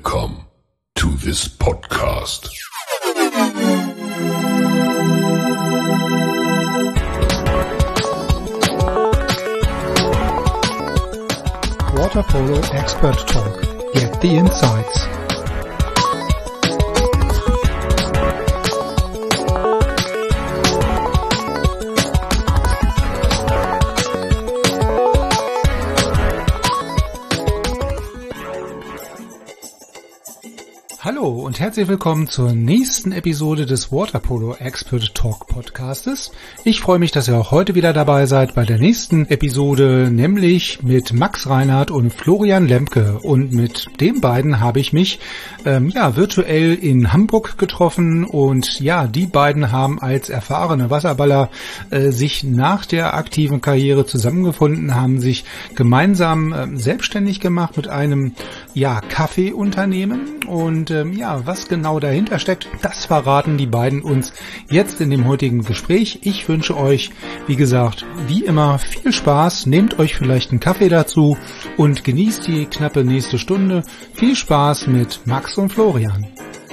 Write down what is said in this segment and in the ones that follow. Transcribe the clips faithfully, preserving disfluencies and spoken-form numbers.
Welcome to this podcast. Water Polo Expert Talk. Get the insights. Hallo und herzlich willkommen zur nächsten Episode des Water Polo Expert Talk Podcastes. Ich freue mich, dass ihr auch heute wieder dabei seid bei der nächsten Episode, nämlich mit Max Reinhardt und Florian Lemke. Und mit den beiden habe ich mich ähm, ja virtuell in Hamburg getroffen. Und ja, die beiden haben als erfahrene Wasserballer äh, sich nach der aktiven Karriere zusammengefunden, haben sich gemeinsam äh, selbstständig gemacht mit einem ja Kaffeeunternehmen. Und ähm, ja, was genau dahinter steckt, das verraten die beiden uns jetzt in dem heutigen Gespräch. Ich wünsche euch, wie gesagt, wie immer viel Spaß. Nehmt euch vielleicht einen Kaffee dazu und genießt die knappe nächste Stunde. Viel Spaß mit Max und Florian.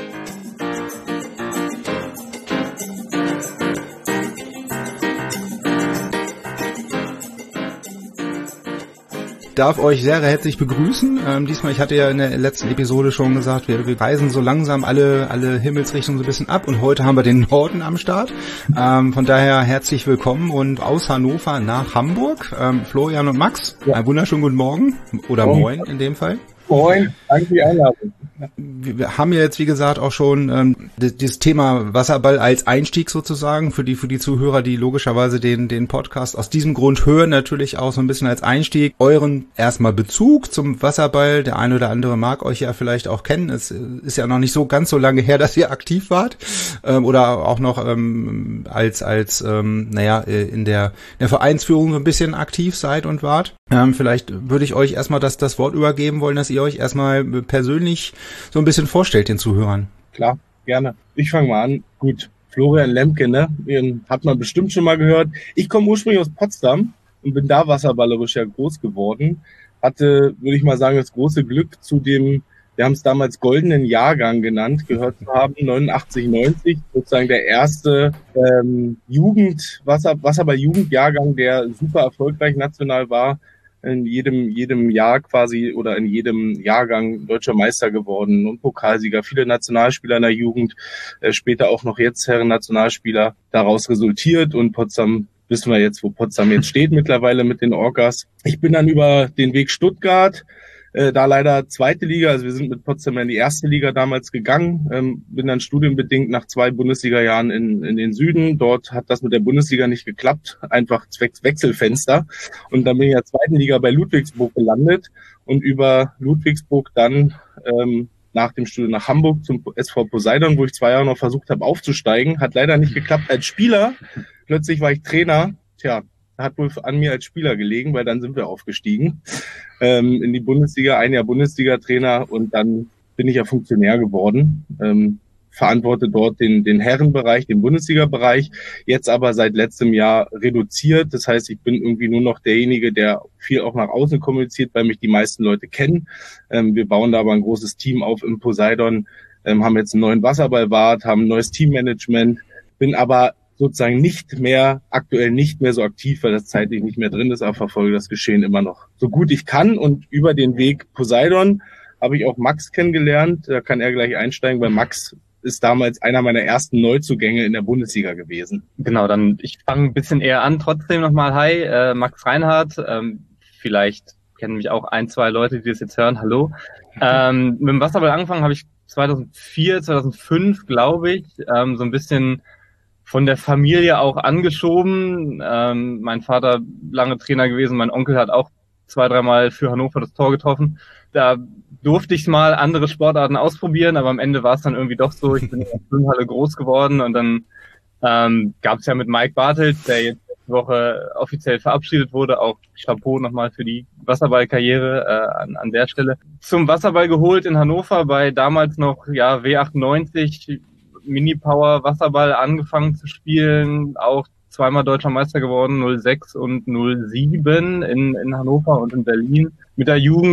Darf euch sehr herzlich begrüßen. Ähm, diesmal, ich hatte ja in der letzten Episode schon gesagt, wir, wir reisen so langsam alle alle Himmelsrichtungen so ein bisschen ab und heute haben wir den Norden am Start. Ähm, von daher herzlich willkommen und aus Hannover nach Hamburg. Ähm, Florian und Max, ja. Einen wunderschönen guten Morgen oder oh. Moin in dem Fall. Moin, danke für die Einladung. Wir haben ja jetzt, wie gesagt, auch schon ähm, das Thema Wasserball als Einstieg sozusagen für die für die Zuhörer, die logischerweise den den Podcast aus diesem Grund hören, natürlich auch so ein bisschen als Einstieg. Euren erstmal Bezug zum Wasserball. Der eine oder andere mag euch ja vielleicht auch kennen. Es ist ja noch nicht so ganz so lange her, dass ihr aktiv wart ähm, oder auch noch ähm, als als ähm, naja in der in der Vereinsführung so ein bisschen aktiv seid und wart. Ähm, vielleicht würde ich euch erstmal das das Wort übergeben wollen, dass ihr euch erstmal persönlich so ein bisschen vorstellt den Zuhörern. Klar, gerne. Ich fange mal an. Gut, Florian Lemke, ne? Den hat man bestimmt schon mal gehört. Ich komme ursprünglich aus Potsdam und bin da wasserballerisch ja groß geworden. Hatte, würde ich mal sagen, das große Glück zu dem, wir haben es damals goldenen Jahrgang genannt, gehört zu haben, neunundachtzig, neunzig, sozusagen der erste ähm, Jugend, Wasser, Wasserball-Jugendjahrgang, der super erfolgreich national war. In jedem, jedem Jahr quasi oder in jedem Jahrgang deutscher Meister geworden und Pokalsieger, viele Nationalspieler in der Jugend, äh, später auch noch jetzt Herren-Nationalspieler daraus resultiert und Potsdam, wissen wir jetzt, wo Potsdam jetzt steht mittlerweile mit den Orcas. Ich bin dann über den Weg Stuttgart, äh, da leider zweite Liga, also wir sind mit Potsdam in die erste Liga damals gegangen, ähm, bin dann studienbedingt nach zwei Bundesliga-Jahren in, in den Süden. Dort hat das mit der Bundesliga nicht geklappt, einfach zwecks Wechselfenster. Und dann bin ich in der zweiten Liga bei Ludwigsburg gelandet und über Ludwigsburg dann ähm, nach dem Studium nach Hamburg zum S V Poseidon, wo ich zwei Jahre noch versucht habe aufzusteigen. Hat leider nicht geklappt als Spieler. Plötzlich war ich Trainer. Tja, hat wohl an mir als Spieler gelegen, weil dann sind wir aufgestiegen ähm, in die Bundesliga, ein Jahr Bundesliga-Trainer und dann bin ich ja Funktionär geworden, ähm, verantworte dort den, den Herrenbereich, den Bundesliga-Bereich, jetzt aber seit letztem Jahr reduziert, das heißt, ich bin irgendwie nur noch derjenige, der viel auch nach außen kommuniziert, weil mich die meisten Leute kennen. Ähm, wir bauen da aber ein großes Team auf im Poseidon, ähm, haben jetzt einen neuen Wasserballwart, haben ein neues Teammanagement, bin aber sozusagen nicht mehr, aktuell nicht mehr so aktiv, weil das zeitlich nicht mehr drin ist, aber verfolge das Geschehen immer noch so gut ich kann. Und über den Weg Poseidon habe ich auch Max kennengelernt. Da kann er gleich einsteigen, weil Max ist damals einer meiner ersten Neuzugänge in der Bundesliga gewesen. Genau, dann ich fange ein bisschen eher an. Trotzdem nochmal, hi, äh, Max Reinhardt. Ähm, vielleicht kennen mich auch ein, zwei Leute, die das jetzt hören. Hallo. Ähm, mit dem Wasserball angefangen habe ich zweitausendvier, zweitausendfünf, glaube ich, ähm, so ein bisschen von der Familie auch angeschoben. Ähm, mein Vater lange Trainer gewesen, mein Onkel hat auch zwei, dreimal für Hannover das Tor getroffen. Da durfte ich mal andere Sportarten ausprobieren, aber am Ende war es dann irgendwie doch so, ich bin in der Schwimmhalle groß geworden und dann ähm, gab es ja mit Mike Bartels, der jetzt letzte Woche offiziell verabschiedet wurde, auch Chapeau nochmal für die Wasserballkarriere äh, an, an der Stelle. Zum Wasserball geholt in Hannover bei damals noch ja W achtundneunzig, Mini-Power Wasserball angefangen zu spielen, auch zweimal deutscher Meister geworden, null sechs und null sieben in, in Hannover und in Berlin. Mit der Jugend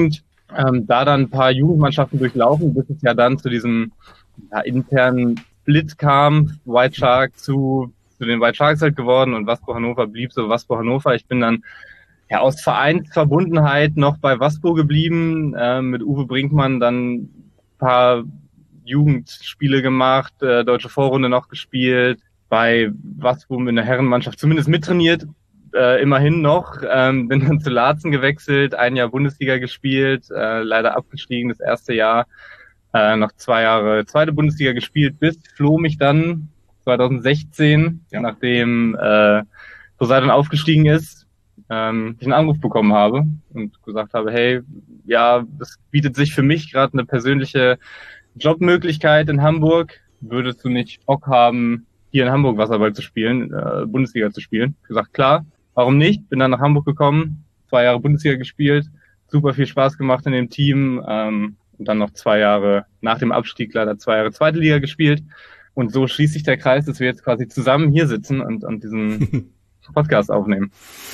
Ähm, da dann ein paar Jugendmannschaften durchlaufen, bis es ja dann zu diesem ja, internen Split kam, White Shark zu, zu den White Sharks halt geworden und Waspo Hannover blieb so Waspo Hannover. Ich bin dann ja aus Vereinsverbundenheit noch bei Waspo geblieben, äh, mit Uwe Brinkmann dann ein paar Jugendspiele gemacht, äh, deutsche Vorrunde noch gespielt, bei Waspo in der Herrenmannschaft zumindest mittrainiert, äh, immerhin noch, ähm, bin dann zu Laatzen gewechselt, ein Jahr Bundesliga gespielt, äh, leider abgestiegen das erste Jahr, äh, noch zwei Jahre zweite Bundesliga gespielt, bis Flo mich dann zwanzig sechzehn, ja. nachdem äh, Poseidon aufgestiegen ist, ähm, ich einen Anruf bekommen habe und gesagt habe, hey, ja, das bietet sich für mich gerade eine persönliche Jobmöglichkeit in Hamburg, würdest du nicht Bock haben, hier in Hamburg Wasserball zu spielen, äh, Bundesliga zu spielen? Ich gesagt, klar, warum nicht? Bin dann nach Hamburg gekommen, zwei Jahre Bundesliga gespielt, super viel Spaß gemacht in dem Team, ähm, und dann noch zwei Jahre nach dem Abstieg leider zwei Jahre zweite Liga gespielt. Und so schließt sich der Kreis, dass wir jetzt quasi zusammen hier sitzen und, und diesen Podcast aufnehmen.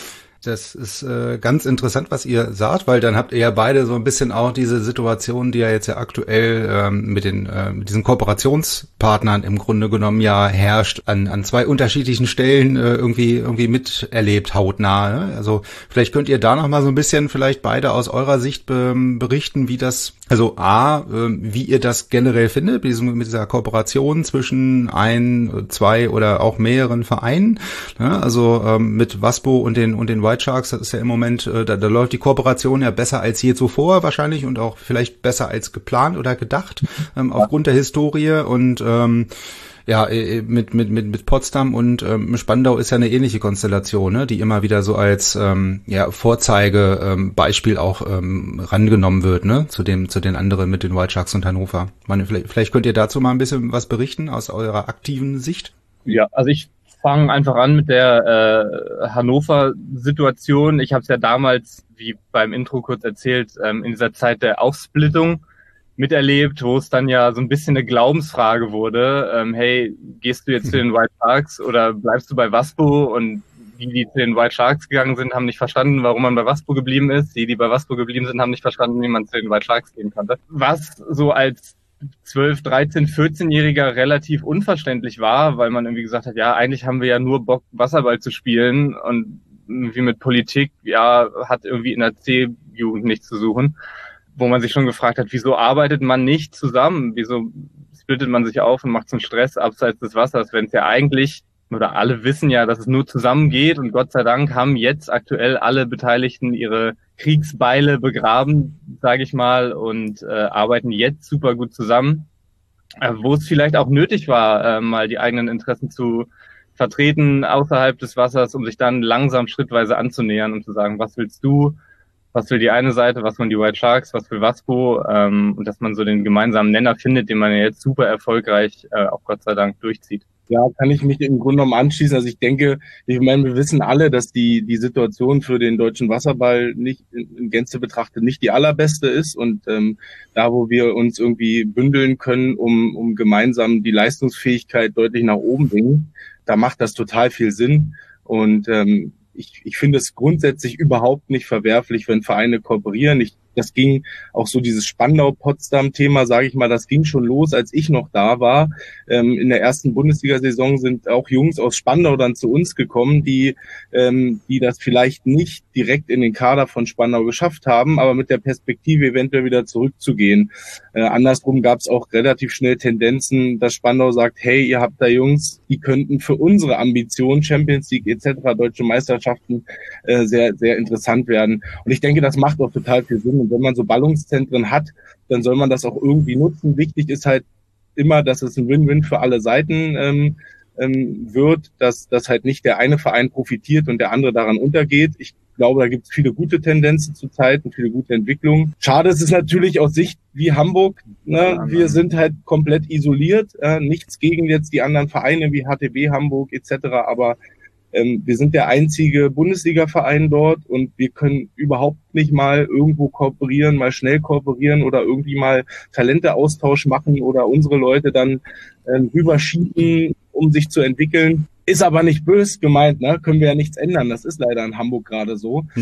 Das ist äh, ganz interessant, was ihr sagt, weil dann habt ihr ja beide so ein bisschen auch diese Situation, die ja jetzt ja aktuell ähm, mit den äh, mit diesen Kooperationspartnern im Grunde genommen ja herrscht, an an zwei unterschiedlichen Stellen äh, irgendwie irgendwie miterlebt, hautnah. Ne? Also vielleicht könnt ihr da noch mal so ein bisschen vielleicht beide aus eurer Sicht be- berichten, wie das, also A, äh, wie ihr das generell findet, mit, diesem, mit dieser Kooperation zwischen ein, zwei oder auch mehreren Vereinen, ne? Also ähm, mit Waspo und den und den White Sharks, das ist ja im Moment, äh, da, da läuft die Kooperation ja besser als je zuvor wahrscheinlich und auch vielleicht besser als geplant oder gedacht, ähm, aufgrund der Historie und ähm, ja, mit mit mit mit Potsdam und ähm, Spandau ist ja eine ähnliche Konstellation, ne, die immer wieder so als ähm, ja Vorzeige ähm, Beispiel auch ähm, rangenommen wird, ne, zu dem zu den anderen mit den White Sharks und Hannover. Man, vielleicht, vielleicht könnt ihr dazu mal ein bisschen was berichten aus eurer aktiven Sicht. Ja, also ich fange einfach an mit der äh, Hannover-Situation. Ich habe es ja damals, wie beim Intro kurz erzählt, ähm, in dieser Zeit der Aufsplittung miterlebt, wo es dann ja so ein bisschen eine Glaubensfrage wurde. Ähm, hey, gehst du jetzt zu den White Sharks oder bleibst du bei Waspo? Und die, die zu den White Sharks gegangen sind, haben nicht verstanden, warum man bei Waspo geblieben ist. Die, die bei Waspo geblieben sind, haben nicht verstanden, wie man zu den White Sharks gehen konnte. Was so als zwölf, dreizehn, vierzehnjähriger relativ unverständlich war, weil man irgendwie gesagt hat, ja, eigentlich haben wir ja nur Bock, Wasserball zu spielen und wie mit Politik, ja, hat irgendwie in der C-Jugend nichts zu suchen. Wo man sich schon gefragt hat, wieso arbeitet man nicht zusammen? Wieso splittet man sich auf und macht so einen Stress abseits des Wassers, wenn es ja eigentlich, oder alle wissen ja, dass es nur zusammen geht und Gott sei Dank haben jetzt aktuell alle Beteiligten ihre Kriegsbeile begraben, sage ich mal, und äh, arbeiten jetzt super gut zusammen, äh, wo es vielleicht auch nötig war, äh, mal die eigenen Interessen zu vertreten außerhalb des Wassers, um sich dann langsam schrittweise anzunähern und zu sagen, was willst du? Was will die eine Seite, was wollen die White Sharks, was will Waspo, ähm, und dass man so den gemeinsamen Nenner findet, den man ja jetzt super erfolgreich, äh, auch Gott sei Dank, durchzieht. Ja, kann ich mich im Grunde genommen anschließen. Also ich denke, ich meine, wir wissen alle, dass die die Situation für den deutschen Wasserball nicht in Gänze betrachtet nicht die allerbeste ist und ähm, da, wo wir uns irgendwie bündeln können, um um gemeinsam die Leistungsfähigkeit deutlich nach oben bringen, da macht das total viel Sinn und ähm, Ich, ich finde es grundsätzlich überhaupt nicht verwerflich, wenn Vereine kooperieren. Ich, das ging auch so dieses Spandau-Potsdam-Thema, sage ich mal, das ging schon los, als ich noch da war. Ähm, in der ersten Bundesliga-Saison sind auch Jungs aus Spandau dann zu uns gekommen, die, ähm, die das vielleicht nicht direkt in den Kader von Spandau geschafft haben, aber mit der Perspektive eventuell wieder zurückzugehen. Äh, andersrum gab es auch relativ schnell Tendenzen, dass Spandau sagt, hey, ihr habt da Jungs, die könnten für unsere Ambitionen, Champions League et cetera, deutsche Meisterschaften, äh, sehr, sehr interessant werden. Und ich denke, das macht auch total viel Sinn. Und wenn man so Ballungszentren hat, dann soll man das auch irgendwie nutzen. Wichtig ist halt immer, dass es ein Win-Win für alle Seiten ähm, ähm, wird, dass, dass halt nicht der eine Verein profitiert und der andere daran untergeht. Ich glaube, da gibt es viele gute Tendenzen zurzeit und viele gute Entwicklungen. Schade ist es natürlich aus Sicht wie Hamburg. Ne? Wir sind halt komplett isoliert. Äh, nichts gegen jetzt die anderen Vereine wie H T B Hamburg et cetera, aber ähm, wir sind der einzige Bundesliga-Verein dort und wir können überhaupt nicht mal irgendwo kooperieren, mal schnell kooperieren oder irgendwie mal Talenteaustausch machen oder unsere Leute dann äh, rüberschieben, um sich zu entwickeln. Ist aber nicht böse gemeint, ne? Können wir ja nichts ändern. Das ist leider in Hamburg gerade so. Hm.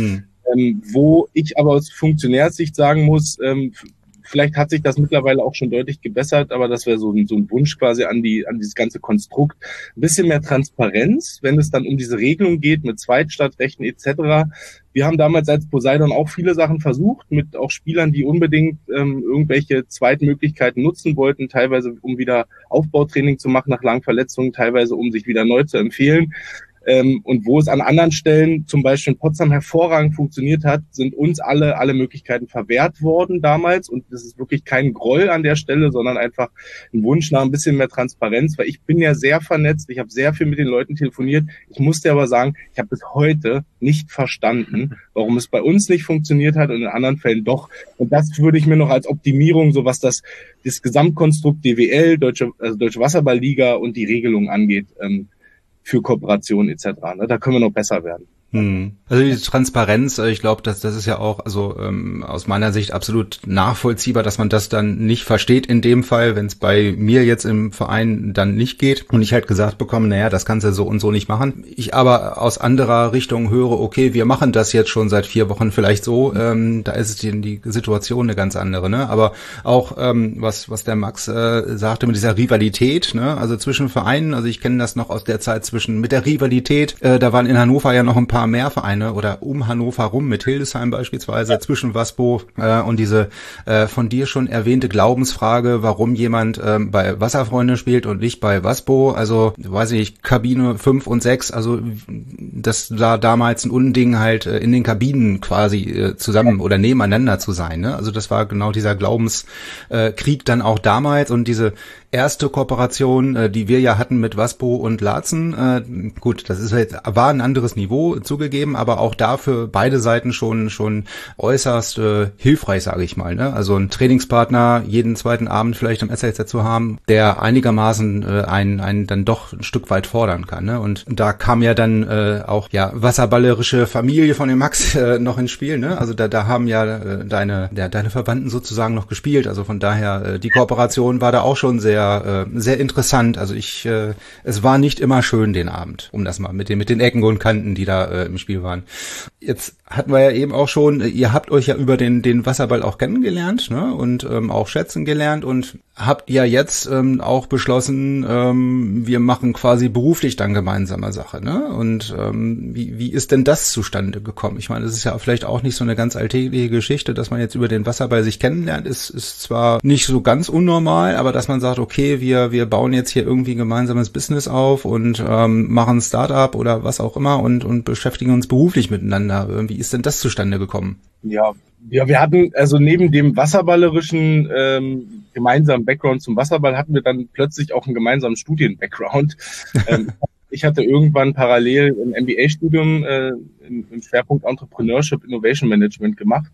Ähm, wo ich aber aus Funktionärssicht sagen muss, ähm, vielleicht hat sich das mittlerweile auch schon deutlich gebessert, aber das wäre so ein, so ein Wunsch quasi an die, an dieses ganze Konstrukt. Ein bisschen mehr Transparenz, wenn es dann um diese Regelung geht mit Zweitstadtrechten et cetera. Wir haben damals als Poseidon auch viele Sachen versucht, mit auch Spielern, die unbedingt ähm, irgendwelche Zweitmöglichkeiten nutzen wollten, teilweise um wieder Aufbautraining zu machen nach langen Verletzungen, teilweise um sich wieder neu zu empfehlen. Ähm, und wo es an anderen Stellen, zum Beispiel in Potsdam, hervorragend funktioniert hat, sind uns alle alle Möglichkeiten verwehrt worden damals. Und das ist wirklich kein Groll an der Stelle, sondern einfach ein Wunsch nach ein bisschen mehr Transparenz, weil ich bin ja sehr vernetzt, ich habe sehr viel mit den Leuten telefoniert. Ich musste aber sagen, ich habe bis heute nicht verstanden, warum es bei uns nicht funktioniert hat und in anderen Fällen doch. Und das würde ich mir noch als Optimierung, so was das, das Gesamtkonstrukt D W L, Deutsche, also Deutsche Wasserballliga und die Regelung angeht, ähm, für Kooperation et cetera. Ne? Da können wir noch besser werden. Hm. Also die Transparenz, ich glaube, dass das ist ja auch also ähm, aus meiner Sicht absolut nachvollziehbar, dass man das dann nicht versteht in dem Fall, wenn es bei mir jetzt im Verein dann nicht geht und ich halt gesagt bekomme, naja, das kannst du so und so nicht machen. Ich aber aus anderer Richtung höre, okay, wir machen das jetzt schon seit vier Wochen vielleicht so, ähm, da ist die, die Situation eine ganz andere, ne? Aber auch ähm, was was der Max äh, sagte mit dieser Rivalität, ne? Also zwischen Vereinen, also ich kenne das noch aus der Zeit zwischen mit der Rivalität, äh, da waren in Hannover ja noch ein paar mehr Vereine oder um Hannover rum, mit Hildesheim beispielsweise, zwischen Waspo äh, und diese äh, von dir schon erwähnte Glaubensfrage, warum jemand äh, bei Wasserfreunde spielt und nicht bei Waspo, also weiß ich nicht, Kabine fünf und sechs, also das war damals ein Unding halt äh, in den Kabinen quasi äh, zusammen oder nebeneinander zu sein, ne? Also das war genau dieser Glaubenskrieg äh, dann auch damals und diese erste Kooperation, äh, die wir ja hatten mit Waspo und Laatzen, äh, gut, das ist jetzt, war ein anderes Niveau zugegeben, aber auch dafür beide Seiten schon schon äußerst äh, hilfreich, sage ich mal, ne? Also ein Trainingspartner jeden zweiten Abend vielleicht am S L Z zu haben, der einigermaßen äh, einen einen dann doch ein Stück weit fordern kann, ne? Und da kam ja dann äh, auch ja wasserballerische Familie von dem Max äh, noch ins Spiel, ne? Also da da haben ja äh, deine der, deine Verwandten sozusagen noch gespielt, also von daher äh, die Kooperation war da auch schon sehr sehr interessant. Also ich, äh, es war nicht immer schön den Abend, um das mal mit den mit den Ecken und Kanten, die da äh, im Spiel waren. Jetzt hatten wir ja eben auch schon, ihr habt euch ja über den den Wasserball auch kennengelernt, ne? Und ähm, auch schätzen gelernt und habt ja jetzt ähm, auch beschlossen, ähm, wir machen quasi beruflich dann gemeinsame Sache, ne? Und ähm, wie wie ist denn das zustande gekommen? Ich meine, das ist ja vielleicht auch nicht so eine ganz alltägliche Geschichte, dass man jetzt über den Wasserball sich kennenlernt. Ist ist zwar nicht so ganz unnormal, aber dass man sagt, okay, wir wir bauen jetzt hier irgendwie ein gemeinsames Business auf und ähm, machen ein Startup oder was auch immer und und beschäftigen uns beruflich miteinander. Wie ist denn das zustande gekommen? Ja, ja, wir hatten also neben dem wasserballerischen ähm, gemeinsamen Background zum Wasserball hatten wir dann plötzlich auch einen gemeinsamen Studien-Background. ähm, ich hatte irgendwann parallel ein M B A-Studium äh, im, im Schwerpunkt Entrepreneurship Innovation Management gemacht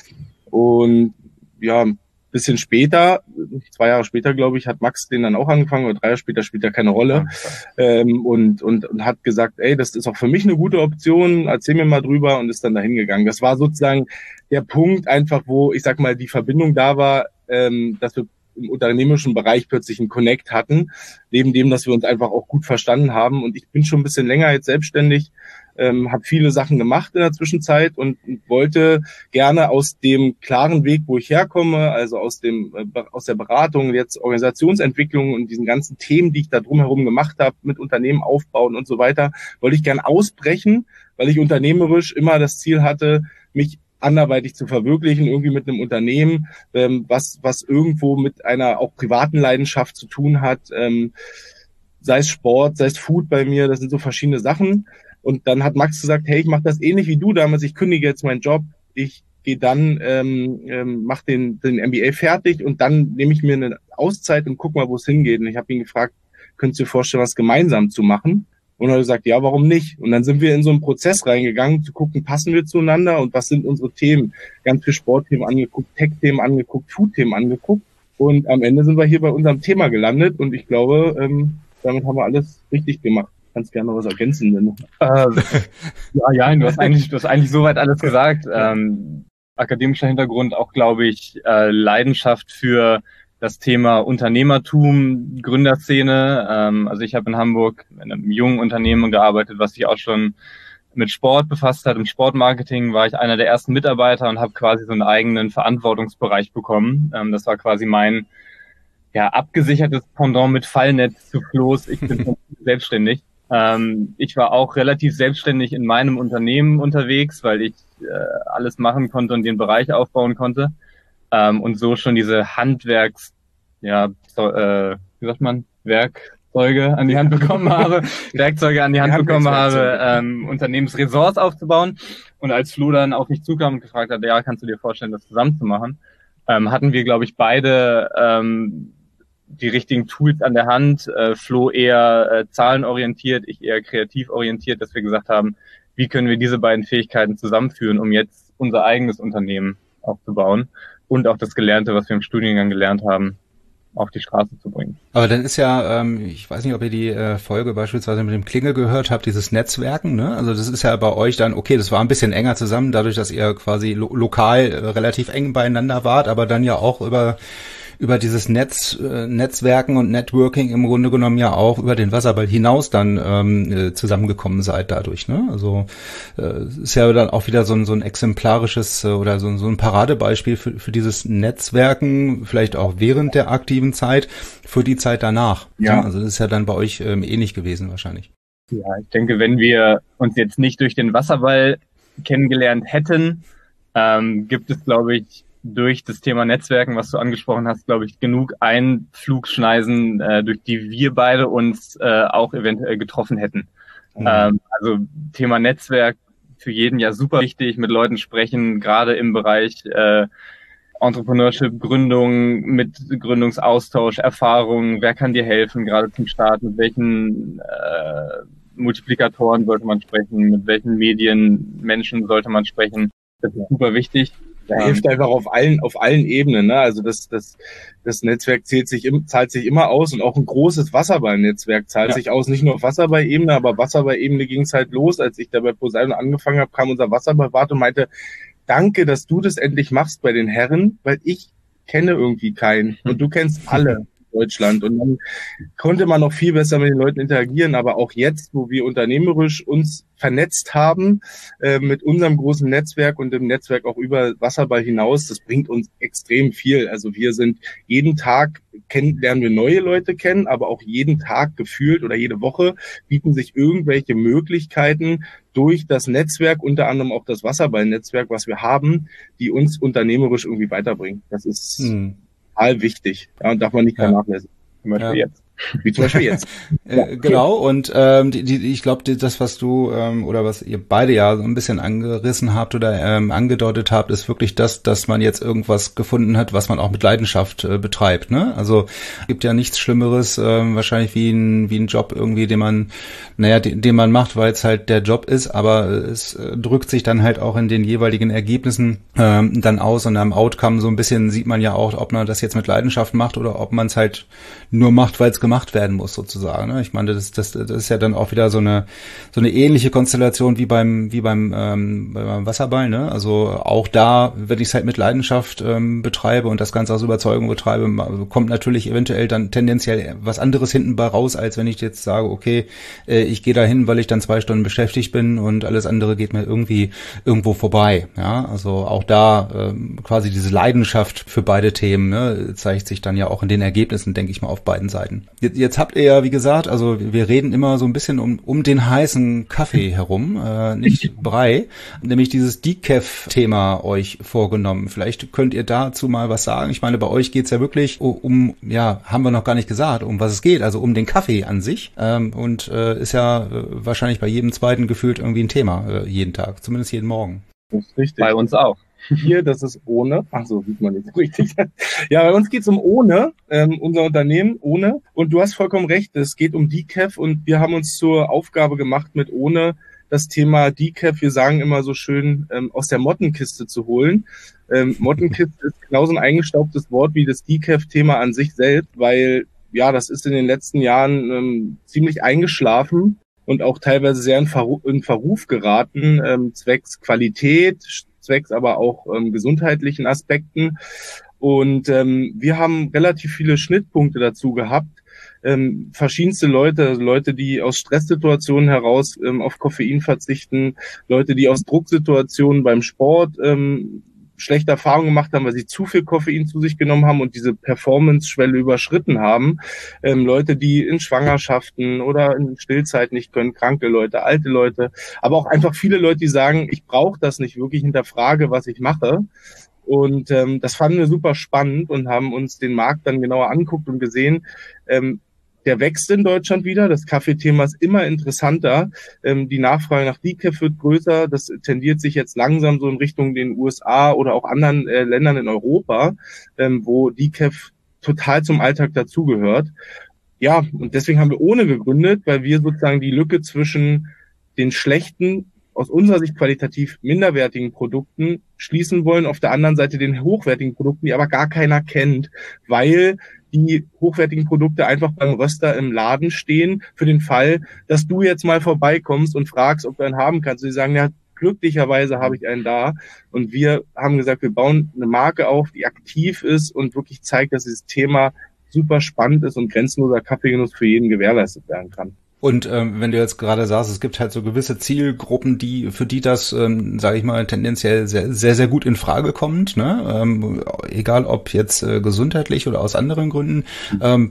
und ja, bisschen später, zwei Jahre später, glaube ich, hat Max den dann auch angefangen, oder drei Jahre später, spielt ja keine Rolle, ähm, und, und, und hat gesagt, ey, das ist auch für mich eine gute Option, erzähl mir mal drüber, und ist dann dahin gegangen. Das war sozusagen der Punkt einfach, wo, ich sag mal, die Verbindung da war, ähm, dass wir im unternehmerischen Bereich plötzlich einen Connect hatten, neben dem, dass wir uns einfach auch gut verstanden haben. Und ich bin schon ein bisschen länger jetzt selbstständig, ähm, habe viele Sachen gemacht in der Zwischenzeit und, und wollte gerne aus dem klaren Weg, wo ich herkomme, also aus dem äh, aus der Beratung, jetzt Organisationsentwicklung und diesen ganzen Themen, die ich da drumherum gemacht habe, mit Unternehmen aufbauen und so weiter, wollte ich gerne ausbrechen, weil ich unternehmerisch immer das Ziel hatte, mich anderweitig zu verwirklichen, irgendwie mit einem Unternehmen, ähm, was was irgendwo mit einer auch privaten Leidenschaft zu tun hat, ähm, sei es Sport, sei es Food bei mir, das sind so verschiedene Sachen. Und dann hat Max gesagt, hey, ich mache das ähnlich wie du damals, ich kündige jetzt meinen Job, ich gehe dann, ähm, ähm, mache den, den M B A fertig und dann nehme ich mir eine Auszeit und guck mal, wo es hingeht. Und ich habe ihn gefragt, könntest du dir vorstellen, was gemeinsam zu machen? Und er hat gesagt, ja, warum nicht? Und dann sind wir in so einen Prozess reingegangen, zu gucken, passen wir zueinander und was sind unsere Themen? Ganz viele Sportthemen angeguckt, Tech-Themen angeguckt, Food-Themen angeguckt. Und am Ende sind wir hier bei unserem Thema gelandet und ich glaube, ähm, damit haben wir alles richtig gemacht. Kannst gerne noch was ergänzen, wenn du. Äh, ja, ja, du hast eigentlich, du hast eigentlich soweit alles gesagt. Ähm, akademischer Hintergrund, auch glaube ich, äh, Leidenschaft für das Thema Unternehmertum, Gründerszene. Ähm, also ich habe in Hamburg in einem jungen Unternehmen gearbeitet, was sich auch schon mit Sport befasst hat. Im Sportmarketing war ich einer der ersten Mitarbeiter und habe quasi so einen eigenen Verantwortungsbereich bekommen. Ähm, das war quasi mein ja abgesichertes Pendant mit Fallnetz zu Flo's. Ich bin selbstständig. Ähm, ich war auch relativ selbstständig in meinem Unternehmen unterwegs, weil ich äh, alles machen konnte und den Bereich aufbauen konnte. Ähm, und so schon diese Handwerks, ja, so, äh, wie sagt man, Werkzeuge an die Hand bekommen habe, Werkzeuge an die Hand bekommen habe, ähm, Unternehmensressorts aufzubauen. Und als Flo dann auf mich zukam und gefragt hat, ja, kannst du dir vorstellen, das zusammen zu machen, ähm, hatten wir, glaube ich, beide ähm, die richtigen Tools an der Hand. Äh, Flo eher äh, zahlenorientiert, ich eher kreativ orientiert, dass wir gesagt haben, wie können wir diese beiden Fähigkeiten zusammenführen, um jetzt unser eigenes Unternehmen aufzubauen und auch das Gelernte, was wir im Studiengang gelernt haben, auf die Straße zu bringen. Aber dann ist ja, ähm, ich weiß nicht, ob ihr die äh, Folge beispielsweise mit dem Klingel gehört habt, dieses Netzwerken, ne? Also das ist ja bei euch dann, okay, das war ein bisschen enger zusammen, dadurch, dass ihr quasi lo- lokal äh, relativ eng beieinander wart, aber dann ja auch über über dieses Netz, äh, Netzwerken und Networking im Grunde genommen ja auch über den Wasserball hinaus dann ähm, äh, zusammengekommen seid dadurch, ne? Also äh, ist ja dann auch wieder so ein so ein exemplarisches äh, oder so, so ein Paradebeispiel für, für dieses Netzwerken, vielleicht auch während der aktiven Zeit, für die Zeit danach. Ja. Ne? Also das ist ja dann bei euch ähm, ähnlich gewesen wahrscheinlich. Ja, ich denke, wenn wir uns jetzt nicht durch den Wasserball kennengelernt hätten, ähm, gibt es, glaube ich, durch das Thema Netzwerken, was du angesprochen hast, glaube ich, genug Einflugschneisen, äh, durch die wir beide uns äh, auch eventuell getroffen hätten. Mhm. Ähm, also Thema Netzwerk für jeden ja super wichtig, mit Leuten sprechen, gerade im Bereich äh, Entrepreneurship, Gründung, mit Gründungsaustausch, Erfahrung, wer kann dir helfen, gerade zum Start, mit welchen äh, Multiplikatoren sollte man sprechen, mit welchen Medienmenschen sollte man sprechen. Das ist super wichtig. Da hilft einfach auf allen, auf allen Ebenen, ne? Also das, das, das Netzwerk zählt sich, zahlt sich immer aus und auch ein großes Wasserball-Netzwerk zahlt ja. sich aus, nicht nur auf Wasserball-Ebene, aber Wasserball-Ebene ging es halt los. Als ich da bei Poseidon angefangen habe, kam unser Wasserballwart und meinte, danke, dass du das endlich machst bei den Herren, weil ich kenne irgendwie keinen und du kennst alle in Deutschland. Und dann konnte man noch viel besser mit den Leuten interagieren, aber auch jetzt, wo wir unternehmerisch uns vernetzt haben äh, mit unserem großen Netzwerk und dem Netzwerk auch über Wasserball hinaus, das bringt uns extrem viel. Also wir sind jeden Tag, kennen, lernen wir neue Leute kennen, aber auch jeden Tag gefühlt oder jede Woche bieten sich irgendwelche Möglichkeiten durch das Netzwerk, unter anderem auch das Wasserball-Netzwerk, was wir haben, die uns unternehmerisch irgendwie weiterbringen. Das ist hm. total wichtig. Ja, und darf man nicht vernachlässigen. Zum Beispiel ja. jetzt. Wie zum Beispiel jetzt. äh, genau, und ähm, die, die, ich glaube, das, was du ähm, oder was ihr beide ja so ein bisschen angerissen habt oder ähm, angedeutet habt, ist wirklich das, dass man jetzt irgendwas gefunden hat, was man auch mit Leidenschaft äh, betreibt. Ne? Also gibt ja nichts Schlimmeres ähm, wahrscheinlich wie ein wie ein Job irgendwie, den man, naja, den, den man macht, weil es halt der Job ist, aber es äh, drückt sich dann halt auch in den jeweiligen Ergebnissen ähm, dann aus und am Outcome so ein bisschen sieht man ja auch, ob man das jetzt mit Leidenschaft macht oder ob man es halt nur macht, weil es gemacht werden muss sozusagen. Ne? Ich meine, das, das, das ist ja dann auch wieder so eine so eine ähnliche Konstellation wie beim wie beim, ähm, beim Wasserball. Ne? Also auch da, wenn ich es halt mit Leidenschaft ähm, betreibe und das Ganze aus Überzeugung betreibe, kommt natürlich eventuell dann tendenziell was anderes hinten bei raus, als wenn ich jetzt sage, okay, äh, ich gehe da hin, weil ich dann zwei Stunden beschäftigt bin und alles andere geht mir irgendwie irgendwo vorbei. Ja, also auch da ähm, quasi diese Leidenschaft für beide Themen, ne, zeigt sich dann ja auch in den Ergebnissen, denke ich mal, auf beiden Seiten. Jetzt, jetzt habt ihr ja, wie gesagt, also wir reden immer so ein bisschen um, um den heißen Kaffee herum, äh, nicht Brei, nämlich dieses Decaf-Thema euch vorgenommen. Vielleicht könnt ihr dazu mal was sagen. Ich meine, bei euch geht's ja wirklich um, um, ja, haben wir noch gar nicht gesagt, um was es geht, also um den Kaffee an sich ähm, und äh, ist ja äh, wahrscheinlich bei jedem zweiten gefühlt irgendwie ein Thema, äh, jeden Tag, zumindest jeden Morgen. Das ist richtig. Bei uns auch. Hier, das ist ohne. Ach so, sieht man nicht richtig. Ja, bei uns geht's um ohne, ähm, unser Unternehmen ohne. Und du hast vollkommen recht, es geht um Decaf und wir haben uns zur Aufgabe gemacht, mit ohne das Thema Decaf, wir sagen immer so schön, ähm, aus der Mottenkiste zu holen. Ähm, Mottenkiste ist genauso ein eingestaubtes Wort wie das Decaf-Thema an sich selbst, weil ja, das ist in den letzten Jahren ähm, ziemlich eingeschlafen und auch teilweise sehr in, Verru- in Verruf geraten, ähm, zwecks Qualität, zwecks aber auch ähm, gesundheitlichen Aspekten. Und ähm, wir haben relativ viele Schnittpunkte dazu gehabt, ähm, verschiedenste Leute, also Leute, die aus Stresssituationen heraus ähm, auf Koffein verzichten, Leute, die aus Drucksituationen beim Sport ähm, schlechte Erfahrungen gemacht haben, weil sie zu viel Koffein zu sich genommen haben und diese Performance-Schwelle überschritten haben. Ähm, Leute, die in Schwangerschaften oder in Stillzeit nicht können, kranke Leute, alte Leute, aber auch einfach viele Leute, die sagen, ich brauche das nicht wirklich, hinterfrage, was ich mache. Und ähm, das fanden wir super spannend und haben uns den Markt dann genauer angeguckt und gesehen, ähm, der wächst in Deutschland wieder. Das Kaffeethema ist immer interessanter. Ähm, die Nachfrage nach Decaf wird größer. Das tendiert sich jetzt langsam so in Richtung den U S A oder auch anderen äh, Ländern in Europa, ähm, wo Decaf total zum Alltag dazugehört. Ja, und deswegen haben wir ohne gegründet, weil wir sozusagen die Lücke zwischen den schlechten, aus unserer Sicht qualitativ minderwertigen Produkten schließen wollen, auf der anderen Seite den hochwertigen Produkten, die aber gar keiner kennt, weil die hochwertigen Produkte einfach beim Röster im Laden stehen, für den Fall, dass du jetzt mal vorbeikommst und fragst, ob du einen haben kannst. Und die sagen, ja, glücklicherweise habe ich einen da. Und wir haben gesagt, wir bauen eine Marke auf, die aktiv ist und wirklich zeigt, dass dieses Thema super spannend ist und grenzenloser Kaffeegenuss für jeden gewährleistet werden kann. Und ähm, wenn du jetzt gerade sagst, es gibt halt so gewisse Zielgruppen, die für die das, ähm, sage ich mal, tendenziell sehr, sehr, sehr gut in Frage kommt, ne? Ähm, egal ob jetzt äh, gesundheitlich oder aus anderen Gründen. Ähm,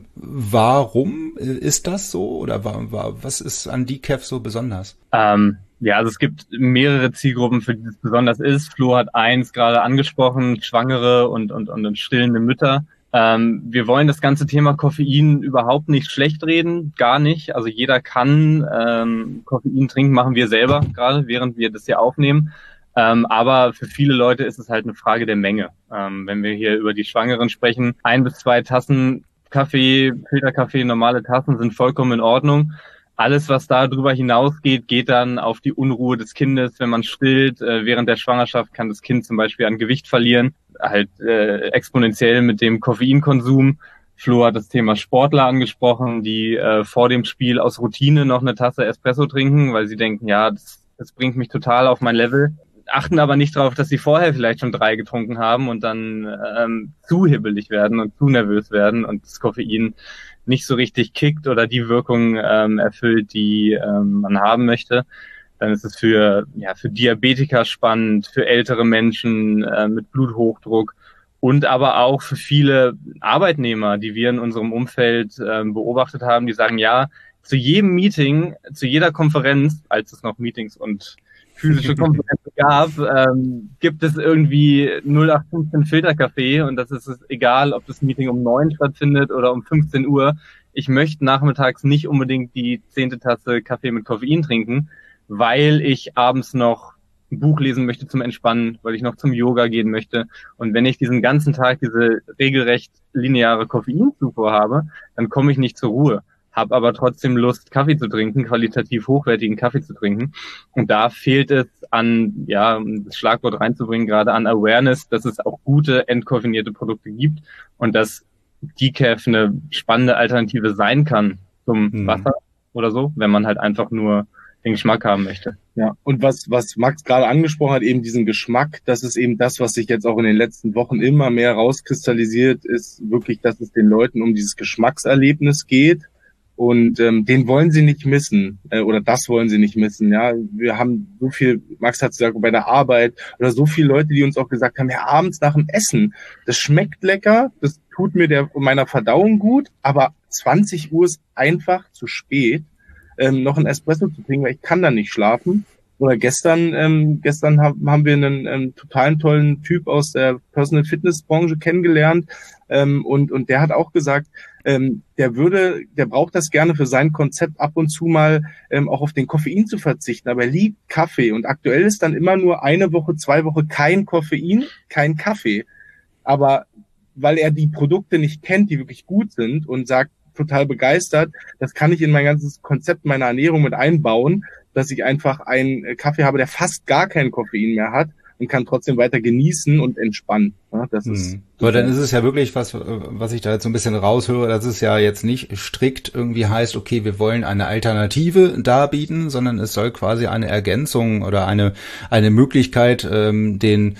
warum ist das so oder war, war, was ist an Decaf so besonders? Ähm, ja, also es gibt mehrere Zielgruppen, für die es besonders ist. Flo hat eins gerade angesprochen, Schwangere und und und stillende Mütter. Ähm, wir wollen das ganze Thema Koffein überhaupt nicht schlecht reden, gar nicht. Also jeder kann ähm, Koffein trinken, machen wir selber gerade, während wir das hier aufnehmen. Ähm, aber für viele Leute ist es halt eine Frage der Menge. Ähm, wenn wir hier über die Schwangeren sprechen, ein bis zwei Tassen Kaffee, Filterkaffee, normale Tassen sind vollkommen in Ordnung. Alles, was da drüber hinausgeht, geht dann auf die Unruhe des Kindes. Wenn man stillt, äh, während der Schwangerschaft kann das Kind zum Beispiel an Gewicht verlieren, halt äh, exponentiell mit dem Koffeinkonsum. Flo hat das Thema Sportler angesprochen, die äh, vor dem Spiel aus Routine noch eine Tasse Espresso trinken, weil sie denken, ja, das, das bringt mich total auf mein Level. Achten aber nicht darauf, dass sie vorher vielleicht schon drei getrunken haben und dann ähm, zu hibbelig werden und zu nervös werden und das Koffein nicht so richtig kickt oder die Wirkung ähm, erfüllt, die ähm, man haben möchte. Dann ist es für ja für Diabetiker spannend, für ältere Menschen äh, mit Bluthochdruck und aber auch für viele Arbeitnehmer, die wir in unserem Umfeld äh, beobachtet haben, die sagen, ja, zu jedem Meeting, zu jeder Konferenz, als es noch Meetings und physische Konferenzen gab, ähm, gibt es irgendwie null acht fünfzehn Filterkaffee und das ist es egal, ob das Meeting um neun stattfindet oder um fünfzehn Uhr. Ich möchte nachmittags nicht unbedingt die zehnte Tasse Kaffee mit Koffein trinken, weil ich abends noch ein Buch lesen möchte zum Entspannen, weil ich noch zum Yoga gehen möchte. Und wenn ich diesen ganzen Tag diese regelrecht lineare Koffeinzufuhr habe, dann komme ich nicht zur Ruhe. Habe aber trotzdem Lust, Kaffee zu trinken, qualitativ hochwertigen Kaffee zu trinken. Und da fehlt es an, ja, um das Schlagwort reinzubringen, gerade an Awareness, dass es auch gute, entkoffeinierte Produkte gibt und dass Decaf eine spannende Alternative sein kann zum mhm. Wasser oder so, wenn man halt einfach nur den Geschmack haben möchte. Ja, und was, was Max gerade angesprochen hat, eben diesen Geschmack, das ist eben das, was sich jetzt auch in den letzten Wochen immer mehr rauskristallisiert, ist wirklich, dass es den Leuten um dieses Geschmackserlebnis geht. Und ähm, den wollen sie nicht missen äh, oder das wollen sie nicht missen. Ja, wir haben so viel, Max hat es gesagt, bei der Arbeit oder so viele Leute, die uns auch gesagt haben, ja, abends nach dem Essen, das schmeckt lecker, das tut mir der meiner Verdauung gut, aber zwanzig Uhr ist einfach zu spät, ähm, noch ein Espresso zu trinken, weil ich kann dann nicht schlafen. Oder gestern, ähm, gestern haben, haben wir einen ähm, totalen tollen Typ aus der Personal Fitness Branche kennengelernt ähm, und und der hat auch gesagt, ähm, der würde, der braucht das gerne für sein Konzept ab und zu mal ähm, auch auf den Koffein zu verzichten, aber er liebt Kaffee und aktuell ist dann immer nur eine Woche, zwei Wochen kein Koffein, kein Kaffee, aber weil er die Produkte nicht kennt, die wirklich gut sind und sagt, total begeistert, das kann ich in mein ganzes Konzept meiner Ernährung mit einbauen, dass ich einfach einen Kaffee habe, der fast gar kein Koffein mehr hat und kann trotzdem weiter genießen und entspannen. Ja, das ist. Aber dann ist es ja wirklich was, was ich da jetzt so ein bisschen raushöre, dass es ja jetzt nicht strikt irgendwie heißt, okay, wir wollen eine Alternative darbieten, sondern es soll quasi eine Ergänzung oder eine eine Möglichkeit, ähm, den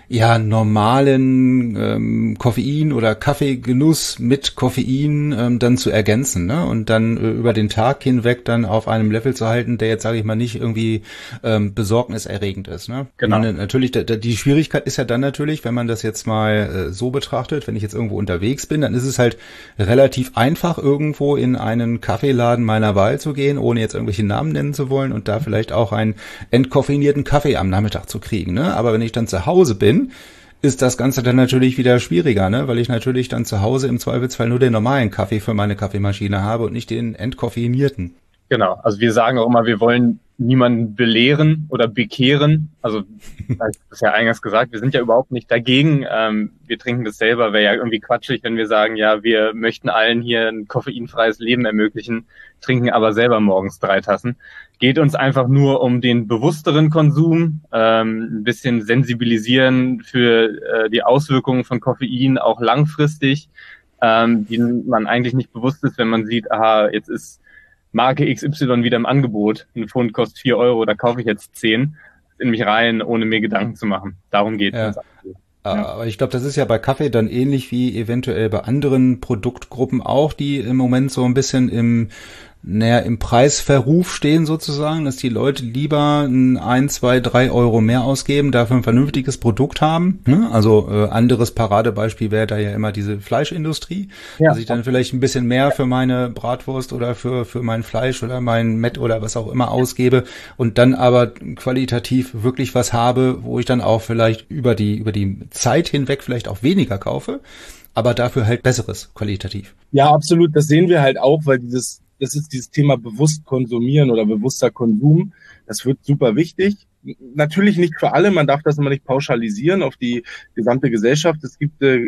ja normalen ähm, Koffein oder Kaffeegenuss mit Koffein ähm, dann zu ergänzen, ne? Und dann äh, über den Tag hinweg dann auf einem Level zu halten, der jetzt, sage ich mal, nicht irgendwie ähm, besorgniserregend ist, ne? Genau. Und natürlich, da, da, die Schwierigkeit ist ja dann natürlich, wenn man das jetzt mal äh, so betrachtet, wenn ich jetzt irgendwo unterwegs bin, dann ist es halt relativ einfach, irgendwo in einen Kaffeeladen meiner Wahl zu gehen, ohne jetzt irgendwelche Namen nennen zu wollen und da vielleicht auch einen entkoffinierten Kaffee am Nachmittag zu kriegen, ne? Aber wenn ich dann zu Hause bin, ist das Ganze dann natürlich wieder schwieriger, ne? Weil ich natürlich dann zu Hause im Zweifelsfall nur den normalen Kaffee für meine Kaffeemaschine habe und nicht den entkoffinierten. Genau, also wir sagen auch immer, wir wollen niemanden belehren oder bekehren. Also, das ist ja eingangs gesagt, wir sind ja überhaupt nicht dagegen. Ähm, wir trinken das selber, wäre ja irgendwie quatschig, wenn wir sagen, ja, wir möchten allen hier ein koffeinfreies Leben ermöglichen, trinken aber selber morgens drei Tassen. Geht uns einfach nur um den bewussteren Konsum, ähm, ein bisschen sensibilisieren für äh, die Auswirkungen von Koffein, auch langfristig, ähm, die man eigentlich nicht bewusst ist, wenn man sieht, aha, jetzt ist Marke X Y wieder im Angebot. Ein Pfund kostet vier Euro, da kaufe ich jetzt zehn in mich rein, ohne mir Gedanken zu machen. Darum geht es. Ja. Ja. Aber ich glaube, das ist ja bei Kaffee dann ähnlich wie eventuell bei anderen Produktgruppen auch, die im Moment so ein bisschen im naja, im Preisverruf stehen sozusagen, dass die Leute lieber ein, zwei, drei Euro mehr ausgeben, dafür ein vernünftiges Produkt haben. Ne? Also äh, anderes Paradebeispiel wäre da ja immer diese Fleischindustrie, ja. Dass ich dann vielleicht ein bisschen mehr für meine Bratwurst oder für für mein Fleisch oder mein Mett oder was auch immer ausgebe und dann aber qualitativ wirklich was habe, wo ich dann auch vielleicht über die über die Zeit hinweg vielleicht auch weniger kaufe, aber dafür halt Besseres qualitativ. Ja, absolut. Das sehen wir halt auch, weil dieses Das ist dieses Thema bewusst konsumieren oder bewusster Konsum. Das wird super wichtig. Natürlich nicht für alle. Man darf das immer nicht pauschalisieren auf die gesamte Gesellschaft. Es gibt äh,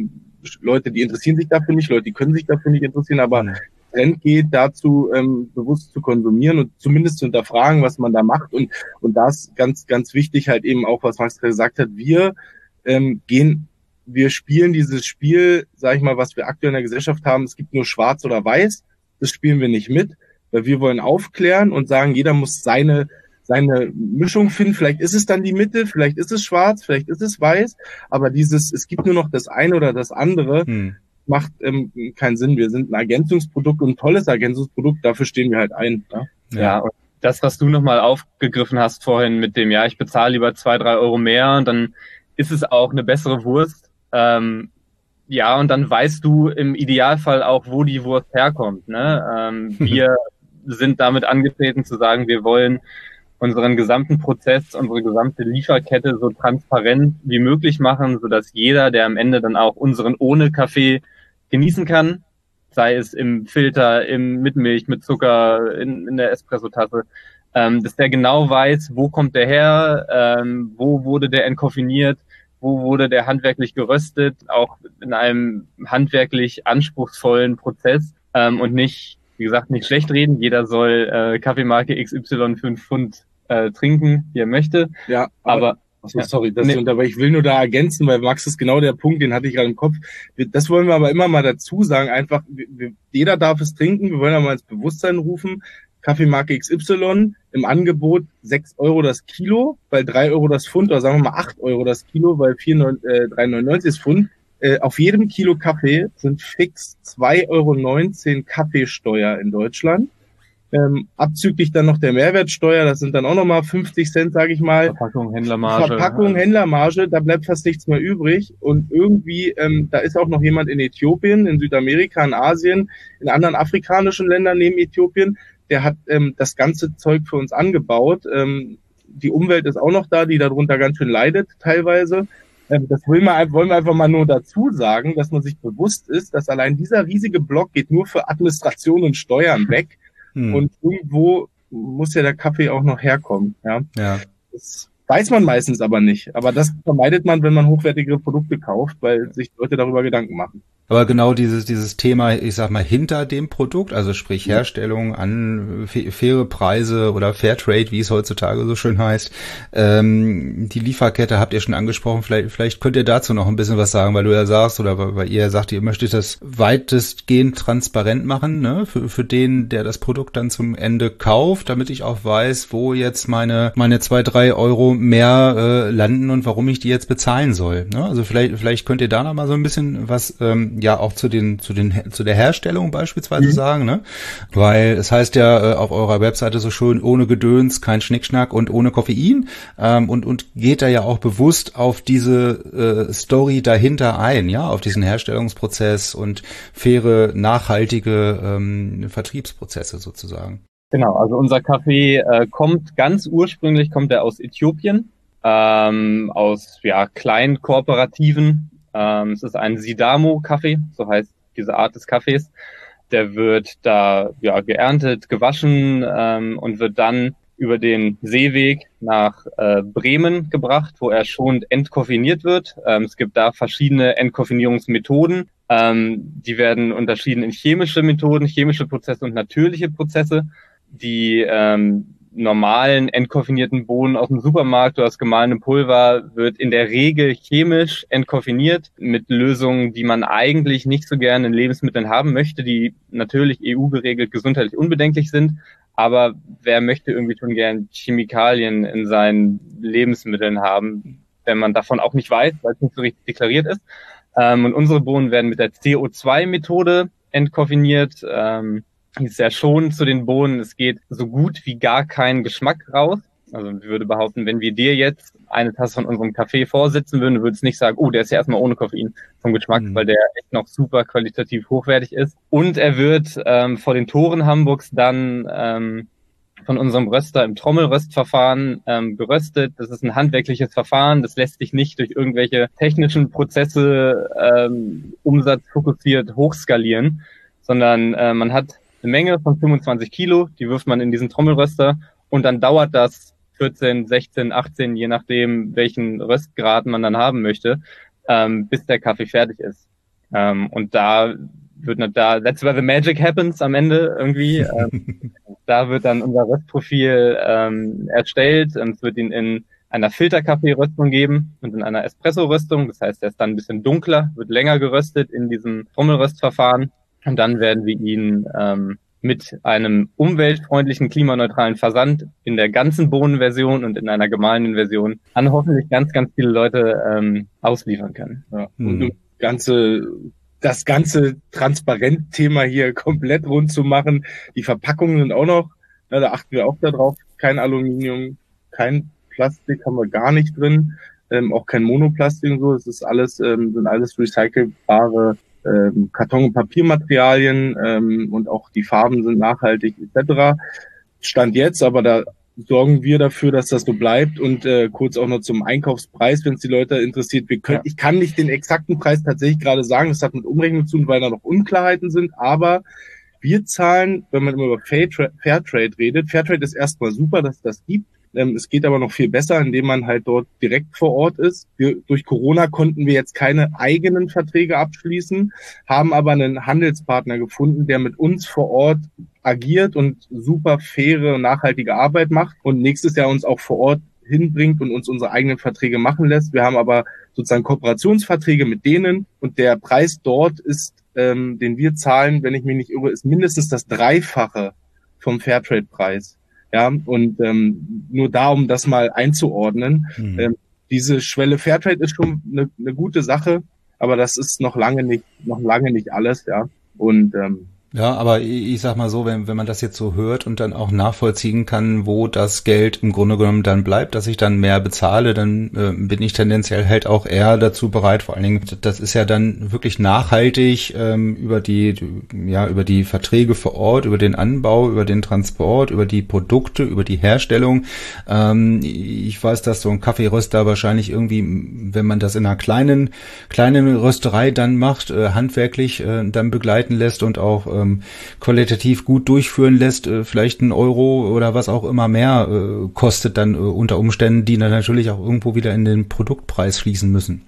Leute, die interessieren sich dafür nicht, Leute, die können sich dafür nicht interessieren. Aber der Trend geht dazu, ähm, bewusst zu konsumieren und zumindest zu hinterfragen, was man da macht. Und und da ist ganz, ganz wichtig halt eben auch, was Max gesagt hat. Wir ähm, gehen wir spielen dieses Spiel, sag ich mal, was wir aktuell in der Gesellschaft haben. Es gibt nur schwarz oder weiß. Das spielen wir nicht mit, weil wir wollen aufklären und sagen, jeder muss seine seine Mischung finden. Vielleicht ist es dann die Mitte, vielleicht ist es schwarz, vielleicht ist es weiß, aber dieses, es gibt nur noch das eine oder das andere, hm. macht ähm, keinen Sinn. Wir sind ein Ergänzungsprodukt und ein tolles Ergänzungsprodukt, dafür stehen wir halt ein. Ja, ja und das, was du nochmal aufgegriffen hast vorhin mit dem, ja, ich bezahle lieber zwei, drei Euro mehr und dann ist es auch eine bessere Wurst. Ähm, Ja, und dann weißt du im Idealfall auch, wo die Wurst herkommt. Ne? Ähm, wir sind damit angetreten zu sagen, wir wollen unseren gesamten Prozess, unsere gesamte Lieferkette so transparent wie möglich machen, sodass jeder, der am Ende dann auch unseren ohne Kaffee genießen kann, sei es im Filter, im mit Milch, mit Zucker, in, in der Espressotasse, ähm, dass der genau weiß, wo kommt der her, ähm, wo wurde der entkoffiniert, wo wurde der handwerklich geröstet, auch in einem handwerklich anspruchsvollen Prozess ähm, und nicht, wie gesagt, nicht schlecht reden. Jeder soll äh, Kaffeemarke X Y für einen Pfund äh, trinken, wie er möchte. Ja, aber, aber achso, sorry, das nee. aber ich will nur da ergänzen, weil Max ist genau der Punkt, den hatte ich gerade im Kopf. Das wollen wir aber immer mal dazu sagen, einfach, wir, jeder darf es trinken, wir wollen aber ins Bewusstsein rufen, Kaffeemarke X Y im Angebot sechs Euro das Kilo, weil drei Euro das Pfund, oder sagen wir mal acht Euro das Kilo, weil vier drei neunundneunzig ist Pfund. Äh, auf jedem Kilo Kaffee sind fix zwei Euro neunzehn Kaffeesteuer in Deutschland. Ähm, abzüglich dann noch der Mehrwertsteuer, das sind dann auch nochmal fünfzig Cent, sage ich mal. Verpackung, Händlermarge. Verpackung, Händlermarge, da bleibt fast nichts mehr übrig. Und irgendwie, ähm, da ist auch noch jemand in Äthiopien, in Südamerika, in Asien, in anderen afrikanischen Ländern neben Äthiopien, der hat ähm, das ganze Zeug für uns angebaut. Ähm, die Umwelt ist auch noch da, die darunter ganz schön leidet teilweise. Ähm, das will man, wollen wir einfach mal nur dazu sagen, dass man sich bewusst ist, dass allein dieser riesige Block geht nur für Administration und Steuern weg. Hm. Und irgendwo muss ja der Kaffee auch noch herkommen. Ja? Ja. Das weiß man meistens aber nicht. Aber das vermeidet man, wenn man hochwertigere Produkte kauft, weil sich Leute darüber Gedanken machen. Aber genau dieses dieses Thema, ich sag mal, hinter dem Produkt, also sprich Herstellung an faire Preise oder Fairtrade, wie es heutzutage so schön heißt, ähm, die Lieferkette habt ihr schon angesprochen. Vielleicht, vielleicht könnt ihr dazu noch ein bisschen was sagen, weil du ja sagst, oder weil ihr sagt, ihr möchtet das weitestgehend transparent machen, ne, für, für den, der das Produkt dann zum Ende kauft, damit ich auch weiß, wo jetzt meine meine zwei, drei Euro mehr äh, landen und warum ich die jetzt bezahlen soll. Ne? Also vielleicht, vielleicht könnt ihr da noch mal so ein bisschen was ähm, ja auch zu den zu den zu der Herstellung beispielsweise mhm. sagen, ne? Weil es heißt ja äh, auf eurer Webseite so schön, ohne Gedöns, kein Schnickschnack und ohne Koffein, ähm, und und geht da ja auch bewusst auf diese äh, Story dahinter ein, ja, auf diesen Herstellungsprozess und faire, nachhaltige ähm, Vertriebsprozesse sozusagen. Genau, also unser Kaffee äh, kommt ganz ursprünglich kommt er aus Äthiopien, ähm, aus ja kleinen Kooperativen. Ähm, es ist ein Sidamo-Kaffee, so heißt diese Art des Kaffees. Der wird da ja geerntet, gewaschen ähm, und wird dann über den Seeweg nach äh, Bremen gebracht, wo er schon entkoffiniert wird. Ähm, es gibt da verschiedene Entkoffinierungsmethoden. Ähm, die werden unterschieden in chemische Methoden, chemische Prozesse und natürliche Prozesse. Die ähm, normalen entkoffinierten Bohnen aus dem Supermarkt oder das gemahlene Pulver wird in der Regel chemisch entkoffiniert mit Lösungen, die man eigentlich nicht so gerne in Lebensmitteln haben möchte, die natürlich E U geregelt gesundheitlich unbedenklich sind. Aber wer möchte irgendwie schon gern Chemikalien in seinen Lebensmitteln haben, wenn man davon auch nicht weiß, weil es nicht so richtig deklariert ist. Ähm, und unsere Bohnen werden mit der C O zwei Methode entkoffiniert. Ähm, ist sehr schonend zu den Bohnen. Es geht so gut wie gar kein Geschmack raus. Also ich würde behaupten, wenn wir dir jetzt eine Tasse von unserem Kaffee vorsetzen würden, du würdest nicht sagen, oh, der ist ja erstmal ohne Koffein vom Geschmack, mhm. weil der echt noch super qualitativ hochwertig ist. Und er wird ähm, vor den Toren Hamburgs dann ähm, von unserem Röster im Trommelröstverfahren ähm, geröstet. Das ist ein handwerkliches Verfahren. Das lässt sich nicht durch irgendwelche technischen Prozesse ähm, umsatzfokussiert hochskalieren, sondern äh, man hat eine Menge von fünfundzwanzig Kilo, die wirft man in diesen Trommelröster und dann dauert das vierzehn, sechzehn, achtzehn, je nachdem, welchen Röstgrad man dann haben möchte, ähm, bis der Kaffee fertig ist. Ähm, und da wird nicht da, that's where the magic happens am Ende irgendwie. Ähm, da wird dann unser Röstprofil ähm, erstellt und es wird ihn in einer Filterkaffee-Röstung geben und in einer Espresso-Röstung. Das heißt, er ist dann ein bisschen dunkler, wird länger geröstet in diesem Trommelröstverfahren. Und dann werden wir ihn ähm, mit einem umweltfreundlichen, klimaneutralen Versand in der ganzen Bohnenversion und in einer gemahlenen Version an hoffentlich ganz, ganz viele Leute ähm, ausliefern können. Ja. Und das ganze, das ganze Transparent-Thema hier komplett rund zu machen. Die Verpackungen sind auch noch, na, da achten wir auch darauf, kein Aluminium, kein Plastik haben wir gar nicht drin, ähm, auch kein Monoplastik und so. Es ist alles, ähm, sind alles recycelbare Ähm, Karton- und Papiermaterialien ähm, und auch die Farben sind nachhaltig et cetera. Stand jetzt, aber da sorgen wir dafür, dass das so bleibt. Und äh, kurz auch noch zum Einkaufspreis, wenn es die Leute interessiert. Wir können, ja. Ich kann nicht den exakten Preis tatsächlich gerade sagen, das hat mit Umrechnung zu tun, weil da noch Unklarheiten sind, aber wir zahlen, wenn man immer über Fairtrade, Fairtrade redet, Fairtrade ist erstmal super, dass es das gibt. Es geht aber noch viel besser, indem man halt dort direkt vor Ort ist. Wir, durch Corona konnten wir jetzt keine eigenen Verträge abschließen, haben aber einen Handelspartner gefunden, der mit uns vor Ort agiert und super faire, nachhaltige Arbeit macht und nächstes Jahr uns auch vor Ort hinbringt und uns unsere eigenen Verträge machen lässt. Wir haben aber sozusagen Kooperationsverträge mit denen und der Preis dort ist, ähm, den wir zahlen, wenn ich mich nicht irre, ist mindestens das Dreifache vom Fairtrade-Preis. Ja, und ähm, nur da, um das mal einzuordnen, mhm. ähm, diese Schwelle Fairtrade ist schon eine, eine gute Sache, aber das ist noch lange nicht, noch lange nicht alles, ja. Und ähm, ja, aber ich sag mal so, wenn wenn man das jetzt so hört und dann auch nachvollziehen kann, wo das Geld im Grunde genommen dann bleibt, dass ich dann mehr bezahle, dann äh, bin ich tendenziell halt auch eher dazu bereit. Vor allen Dingen, das ist ja dann wirklich nachhaltig ähm, über die ja über die Verträge vor Ort, über den Anbau, über den Transport, über die Produkte, über die Herstellung. Ähm, ich weiß, dass so ein Kaffeeröster wahrscheinlich irgendwie, wenn man das in einer kleinen kleinen Rösterei dann macht, äh, handwerklich äh, dann begleiten lässt und auch äh, qualitativ gut durchführen lässt, äh, vielleicht ein Euro oder was auch immer mehr äh, kostet dann äh, unter Umständen, die dann natürlich auch irgendwo wieder in den Produktpreis fließen müssen.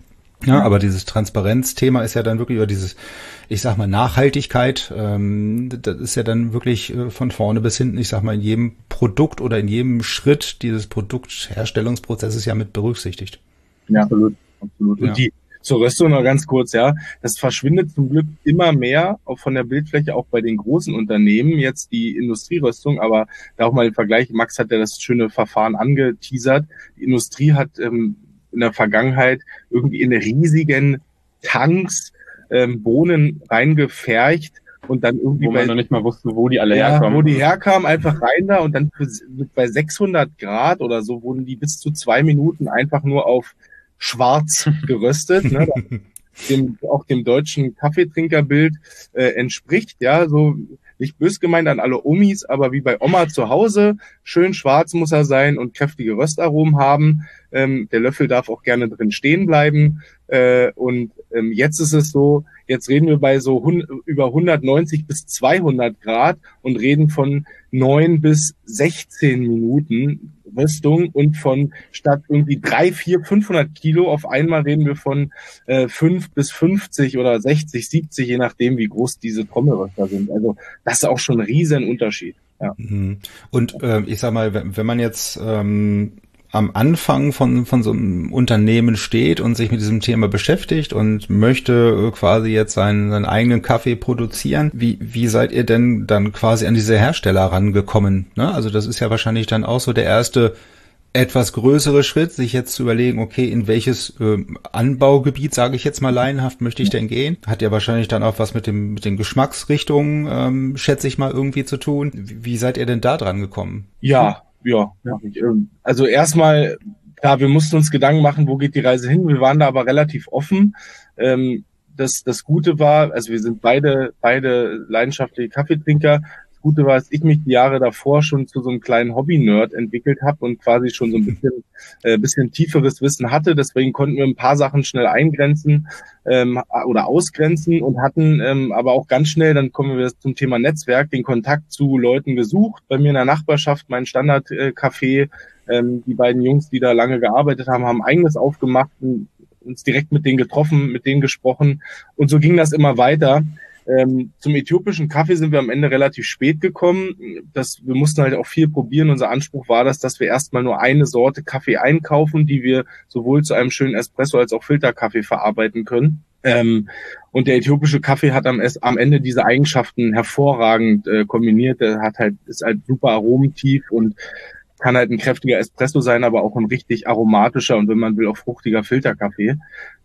Ja, aber dieses Transparenzthema ist ja dann wirklich über dieses, ich sag mal, Nachhaltigkeit, ähm, das ist ja dann wirklich äh, von vorne bis hinten, ich sag mal, in jedem Produkt oder in jedem Schritt dieses Produktherstellungsprozesses ja mit berücksichtigt. Ja, absolut, absolut. Und Ja. die zur Röstung noch ganz kurz, ja, das verschwindet zum Glück immer mehr, auch von der Bildfläche, auch bei den großen Unternehmen, jetzt die Industrieröstung, aber da auch mal im Vergleich, Max hat ja das schöne Verfahren angeteasert, die Industrie hat ähm, in der Vergangenheit irgendwie in riesigen Tanks ähm, Bohnen reingefercht und dann irgendwie Wo man bei, noch nicht mal wusste, wo die alle ja, herkommen. wo die herkamen, einfach rein da und dann mit bei sechshundert Grad oder so wurden die bis zu zwei Minuten einfach nur auf schwarz geröstet, ne, dem, auch dem deutschen Kaffeetrinkerbild äh, entspricht, ja, so nicht bös gemeint an alle Omis, aber wie bei Oma zu Hause, schön schwarz muss er sein und kräftige Röstaromen haben. Ähm, der Löffel darf auch gerne drin stehen bleiben. Äh, und ähm, jetzt ist es so, jetzt reden wir bei so hund- über hundertneunzig bis zweihundert Grad und reden von neun bis sechzehn Minuten Röstung und von statt irgendwie drei, vier, fünfhundert Kilo auf einmal reden wir von äh, fünf bis fünfzig oder sechzig, siebzig, je nachdem, wie groß diese Trommelröster sind. Also das ist auch schon ein riesen Unterschied. Ja. Und äh, ich sag mal, wenn, wenn man jetzt ähm, am Anfang von von so einem Unternehmen steht und sich mit diesem Thema beschäftigt und möchte quasi jetzt seinen, seinen eigenen Kaffee produzieren, wie wie seid ihr denn dann quasi an diese Hersteller rangekommen? Ne? Also das ist ja wahrscheinlich dann auch so der erste etwas größere Schritt, sich jetzt zu überlegen, okay, in welches äh, Anbaugebiet, sage ich jetzt mal laienhaft, möchte ich denn gehen? Hat ja wahrscheinlich dann auch was mit dem mit den Geschmacksrichtungen, ähm, schätze ich mal, irgendwie zu tun. Wie, wie seid ihr denn da dran gekommen? Ja, ja, mach ich. Also erstmal, klar, wir mussten uns Gedanken machen, wo geht die Reise hin. Wir waren da aber relativ offen. Ähm, das, das Gute war, also wir sind beide, beide leidenschaftliche Kaffeetrinker. Das Gute war, dass ich mich die Jahre davor schon zu so einem kleinen Hobby-Nerd entwickelt habe und quasi schon so ein bisschen, äh, bisschen tieferes Wissen hatte. Deswegen konnten wir ein paar Sachen schnell eingrenzen ähm, oder ausgrenzen und hatten ähm, aber auch ganz schnell, dann kommen wir zum Thema Netzwerk, den Kontakt zu Leuten gesucht. Bei mir in der Nachbarschaft, mein Standard-Café, ähm, die beiden Jungs, die da lange gearbeitet haben, haben eigenes aufgemacht und uns direkt mit denen getroffen, mit denen gesprochen und so ging das immer weiter. Ähm, zum äthiopischen Kaffee sind wir am Ende relativ spät gekommen. Das, wir mussten halt auch viel probieren. Unser Anspruch war das, dass wir erstmal nur eine Sorte Kaffee einkaufen, die wir sowohl zu einem schönen Espresso als auch Filterkaffee verarbeiten können. Ähm, und der äthiopische Kaffee hat am, am Ende diese Eigenschaften hervorragend äh, kombiniert. Der hat halt, ist halt super aromentief und kann halt ein kräftiger Espresso sein, aber auch ein richtig aromatischer und wenn man will auch fruchtiger Filterkaffee.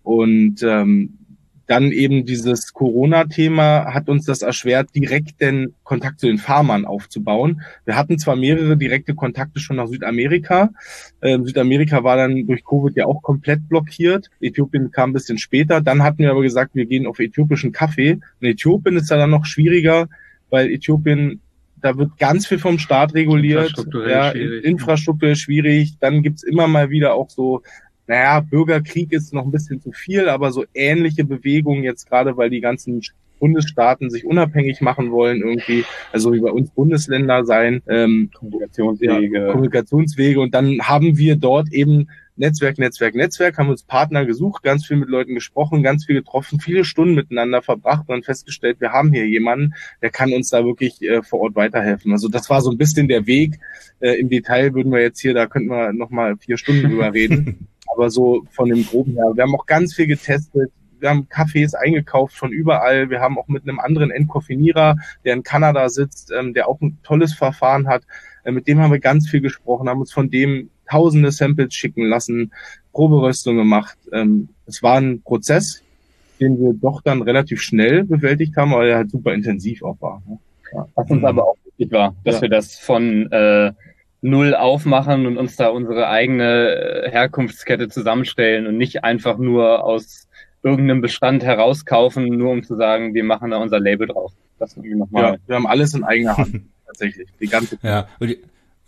Und ähm, dann eben dieses Corona-Thema hat uns das erschwert, direkt den Kontakt zu den Farmern aufzubauen. Wir hatten zwar mehrere direkte Kontakte schon nach Südamerika. Ähm, Südamerika war dann durch Covid ja auch komplett blockiert. Äthiopien kam ein bisschen später. Dann hatten wir aber gesagt, wir gehen auf äthiopischen Kaffee. Und Äthiopien ist ja dann noch schwieriger, weil Äthiopien, da wird ganz viel vom Staat reguliert. Infrastrukturell ja, schwierig. Infrastrukturell schwierig. Dann gibt's immer mal wieder auch so, naja, Bürgerkrieg ist noch ein bisschen zu viel, aber so ähnliche Bewegungen jetzt gerade, weil die ganzen Bundesstaaten sich unabhängig machen wollen irgendwie, also wie bei uns Bundesländer sein, ähm, Kommunikationswege. Ja, Kommunikationswege und dann haben wir dort eben Netzwerk, Netzwerk, Netzwerk, haben uns Partner gesucht, ganz viel mit Leuten gesprochen, ganz viel getroffen, viele Stunden miteinander verbracht und festgestellt, wir haben hier jemanden, der kann uns da wirklich äh, vor Ort weiterhelfen. Also das war so ein bisschen der Weg. Äh, im Detail würden wir jetzt hier, da könnten wir nochmal vier Stunden drüber reden. Aber so von dem Groben her. Wir haben auch ganz viel getestet. Wir haben Kaffees eingekauft von überall. Wir haben auch mit einem anderen Entkoffinierer, der in Kanada sitzt, ähm, der auch ein tolles Verfahren hat. Äh, mit dem haben wir ganz viel gesprochen, haben uns von dem tausende Samples schicken lassen, Proberöstung gemacht. Ähm, es war ein Prozess, den wir doch dann relativ schnell bewältigt haben, weil er halt super intensiv auch war. Ne? Ja. Was uns aber auch wichtig war, dass Ja. wir das von äh, null aufmachen und uns da unsere eigene Herkunftskette zusammenstellen und nicht einfach nur aus irgendeinem Bestand herauskaufen, nur um zu sagen, wir machen da unser Label drauf. Das irgendwie nochmal. Ja, wir haben alles in eigener Hand, tatsächlich. Die ganze Ja, und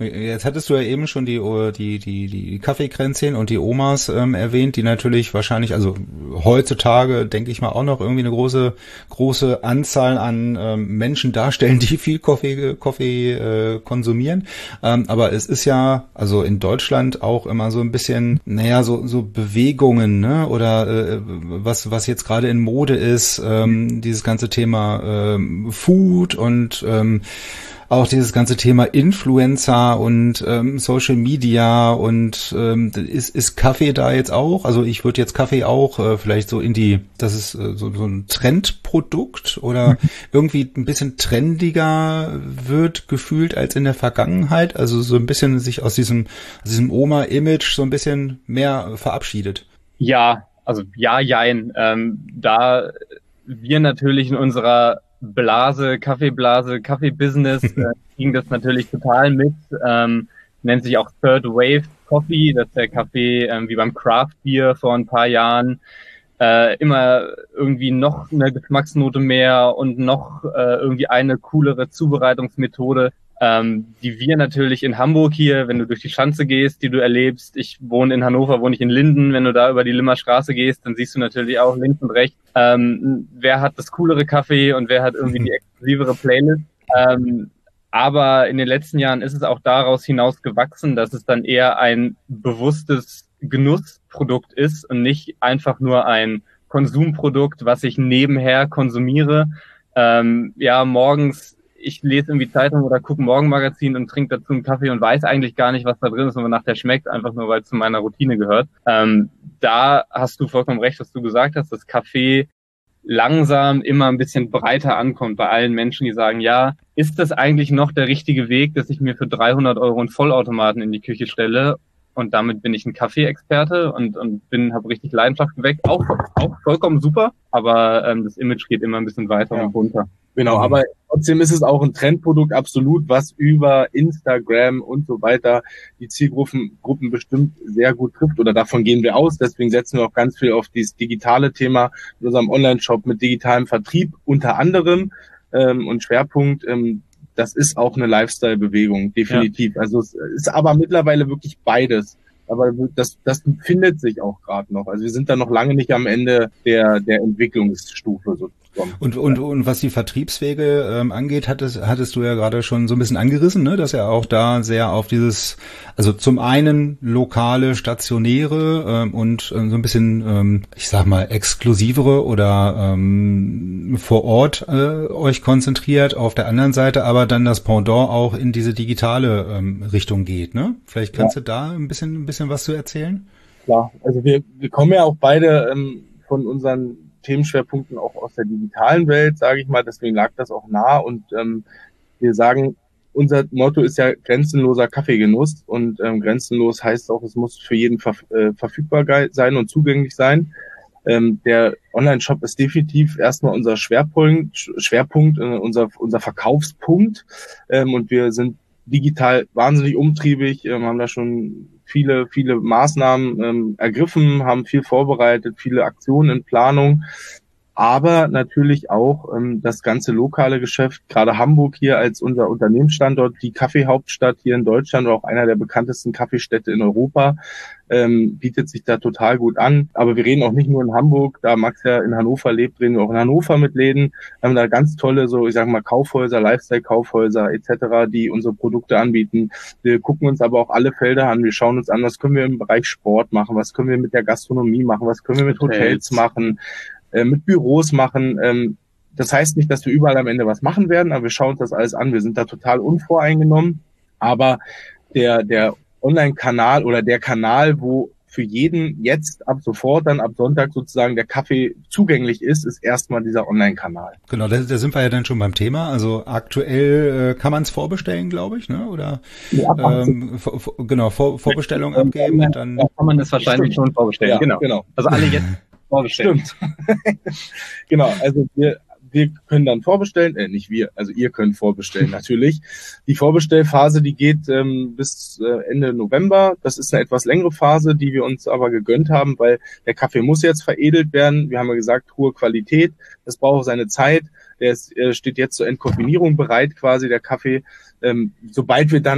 Jetzt hattest du ja eben schon die die die die Kaffeekränzchen und die Omas ähm, erwähnt, die natürlich wahrscheinlich, also heutzutage denke ich mal auch noch irgendwie eine große große Anzahl an ähm, Menschen darstellen, die viel Kaffee Kaffee äh, konsumieren. Ähm, aber es ist ja also in Deutschland auch immer so ein bisschen, naja, so so Bewegungen, ne? Oder äh, was was jetzt gerade in Mode ist, ähm, dieses ganze Thema ähm, Food und ähm, auch dieses ganze Thema Influencer und ähm, Social Media und ähm, ist, ist Kaffee da jetzt auch? Also ich würde jetzt Kaffee auch äh, vielleicht so in die, das ist äh, so, so ein Trendprodukt oder irgendwie ein bisschen trendiger wird gefühlt als in der Vergangenheit. Also so ein bisschen sich aus diesem, aus diesem Oma-Image so ein bisschen mehr verabschiedet. Ja, also ja, jein. Ähm, da wir natürlich in unserer Blase, Kaffeeblase, Kaffee-Business, äh, ging das natürlich total mit. Ähm, nennt sich auch Third Wave Coffee, das ist der Kaffee ähm, wie beim Craft Beer vor ein paar Jahren. Äh, immer irgendwie noch eine Geschmacksnote mehr und noch äh, irgendwie eine coolere Zubereitungsmethode, ähm, die wir natürlich in Hamburg hier, wenn du durch die Schanze gehst, die du erlebst. Ich wohne in Hannover, wohne ich in Linden. Wenn du da über die Limmer Straße gehst, dann siehst du natürlich auch links und rechts, ähm, wer hat das coolere Kaffee und wer hat irgendwie die exklusivere Playlist. Ähm, aber in den letzten Jahren ist es auch daraus hinaus gewachsen, dass es dann eher ein bewusstes Genussprodukt ist und nicht einfach nur ein Konsumprodukt, was ich nebenher konsumiere. Ähm, ja, morgens, ich lese irgendwie Zeitung oder gucke Morgenmagazin und trinke dazu einen Kaffee und weiß eigentlich gar nicht, was da drin ist und wonach der schmeckt, einfach nur, weil es zu meiner Routine gehört. Ähm, da hast du vollkommen recht, was du gesagt hast, dass Kaffee langsam immer ein bisschen breiter ankommt bei allen Menschen, die sagen, ja, ist das eigentlich noch der richtige Weg, dass ich mir für dreihundert Euro einen Vollautomaten in die Küche stelle? Und damit bin ich ein Kaffee-Experte und, und bin, habe richtig Leidenschaft geweckt. Auch, auch vollkommen super, aber ähm, das Image geht immer ein bisschen weiter ja. und runter. Genau, aber trotzdem ist es auch ein Trendprodukt, absolut, was über Instagram und so weiter die Zielgruppen Gruppen bestimmt sehr gut trifft. Oder davon gehen wir aus. Deswegen setzen wir auch ganz viel auf dieses digitale Thema in unserem Online-Shop mit digitalem Vertrieb unter anderem. Ähm, und Schwerpunkt, ähm, das ist auch eine Lifestyle-Bewegung, definitiv. Ja. Also es ist aber mittlerweile wirklich beides. Aber das, das findet sich auch gerade noch. Also wir sind da noch lange nicht am Ende der, der Entwicklungsstufe sozusagen. Und, und, und was die Vertriebswege ähm, angeht, hattest, hattest du ja gerade schon so ein bisschen angerissen, ne, dass er auch da sehr auf dieses, also zum einen lokale, stationäre ähm, und ähm, so ein bisschen, ähm, ich sag mal, exklusivere oder ähm, vor Ort äh, euch konzentriert, auf der anderen Seite aber dann das Pendant auch in diese digitale ähm, Richtung geht, ne? Vielleicht kannst ja. du da ein bisschen, ein bisschen was zu erzählen? Klar, also wir, wir kommen ja auch beide ähm, von unseren Themenschwerpunkten auch aus der digitalen Welt, sage ich mal, deswegen lag das auch nah und ähm, wir sagen, unser Motto ist ja grenzenloser Kaffeegenuss und ähm, grenzenlos heißt auch, es muss für jeden verf- äh, verfügbar sein und zugänglich sein. Ähm, der Online-Shop ist definitiv erstmal unser Schwerpunkt, Schwerpunkt, äh, unser unser Verkaufspunkt ähm, und wir sind digital wahnsinnig umtriebig, ähm, haben da schon viele, viele Maßnahmen ähm, ergriffen, haben viel vorbereitet, viele Aktionen in Planung, aber natürlich auch ähm, das ganze lokale Geschäft, gerade Hamburg hier als unser Unternehmensstandort, die Kaffeehauptstadt hier in Deutschland, auch einer der bekanntesten Kaffeestädte in Europa, ähm, bietet sich da total gut an. Aber wir reden auch nicht nur in Hamburg, da Max ja in Hannover lebt, reden wir auch in Hannover mit Läden, wir haben da ganz tolle, so ich sag mal, Kaufhäuser, Lifestyle-Kaufhäuser et cetera, die unsere Produkte anbieten. Wir gucken uns aber auch alle Felder an, wir schauen uns an, was können wir im Bereich Sport machen, was können wir mit der Gastronomie machen, was können wir mit Hotels, Hotels machen, äh, mit Büros machen. Ähm, das heißt nicht, dass wir überall am Ende was machen werden, aber wir schauen uns das alles an, wir sind da total unvoreingenommen, aber der, der Online-Kanal oder der Kanal, wo für jeden jetzt ab sofort, dann ab Sonntag sozusagen der Kaffee zugänglich ist, ist erstmal dieser Online-Kanal. Genau, da, da sind wir ja dann schon beim Thema. Also aktuell äh, kann man es vorbestellen, glaube ich, ne? Oder ja, ähm, vor, vor, genau, vor, Vorbestellung abgeben und dann ja, kann man das wahrscheinlich Stimmt. schon vorbestellen. Ja, genau. genau. Also alle jetzt vorbestellen. Stimmt. Genau, also wir Wir können dann vorbestellen, äh, nicht wir, also ihr könnt vorbestellen natürlich. Die Vorbestellphase, die geht ähm, bis äh, Ende November. Das ist eine etwas längere Phase, die wir uns aber gegönnt haben, weil der Kaffee muss jetzt veredelt werden. Wir haben ja gesagt, hohe Qualität, das braucht seine Zeit. Der ist, äh, steht jetzt zur Entkoffinierung bereit quasi, der Kaffee. Ähm, sobald wir dann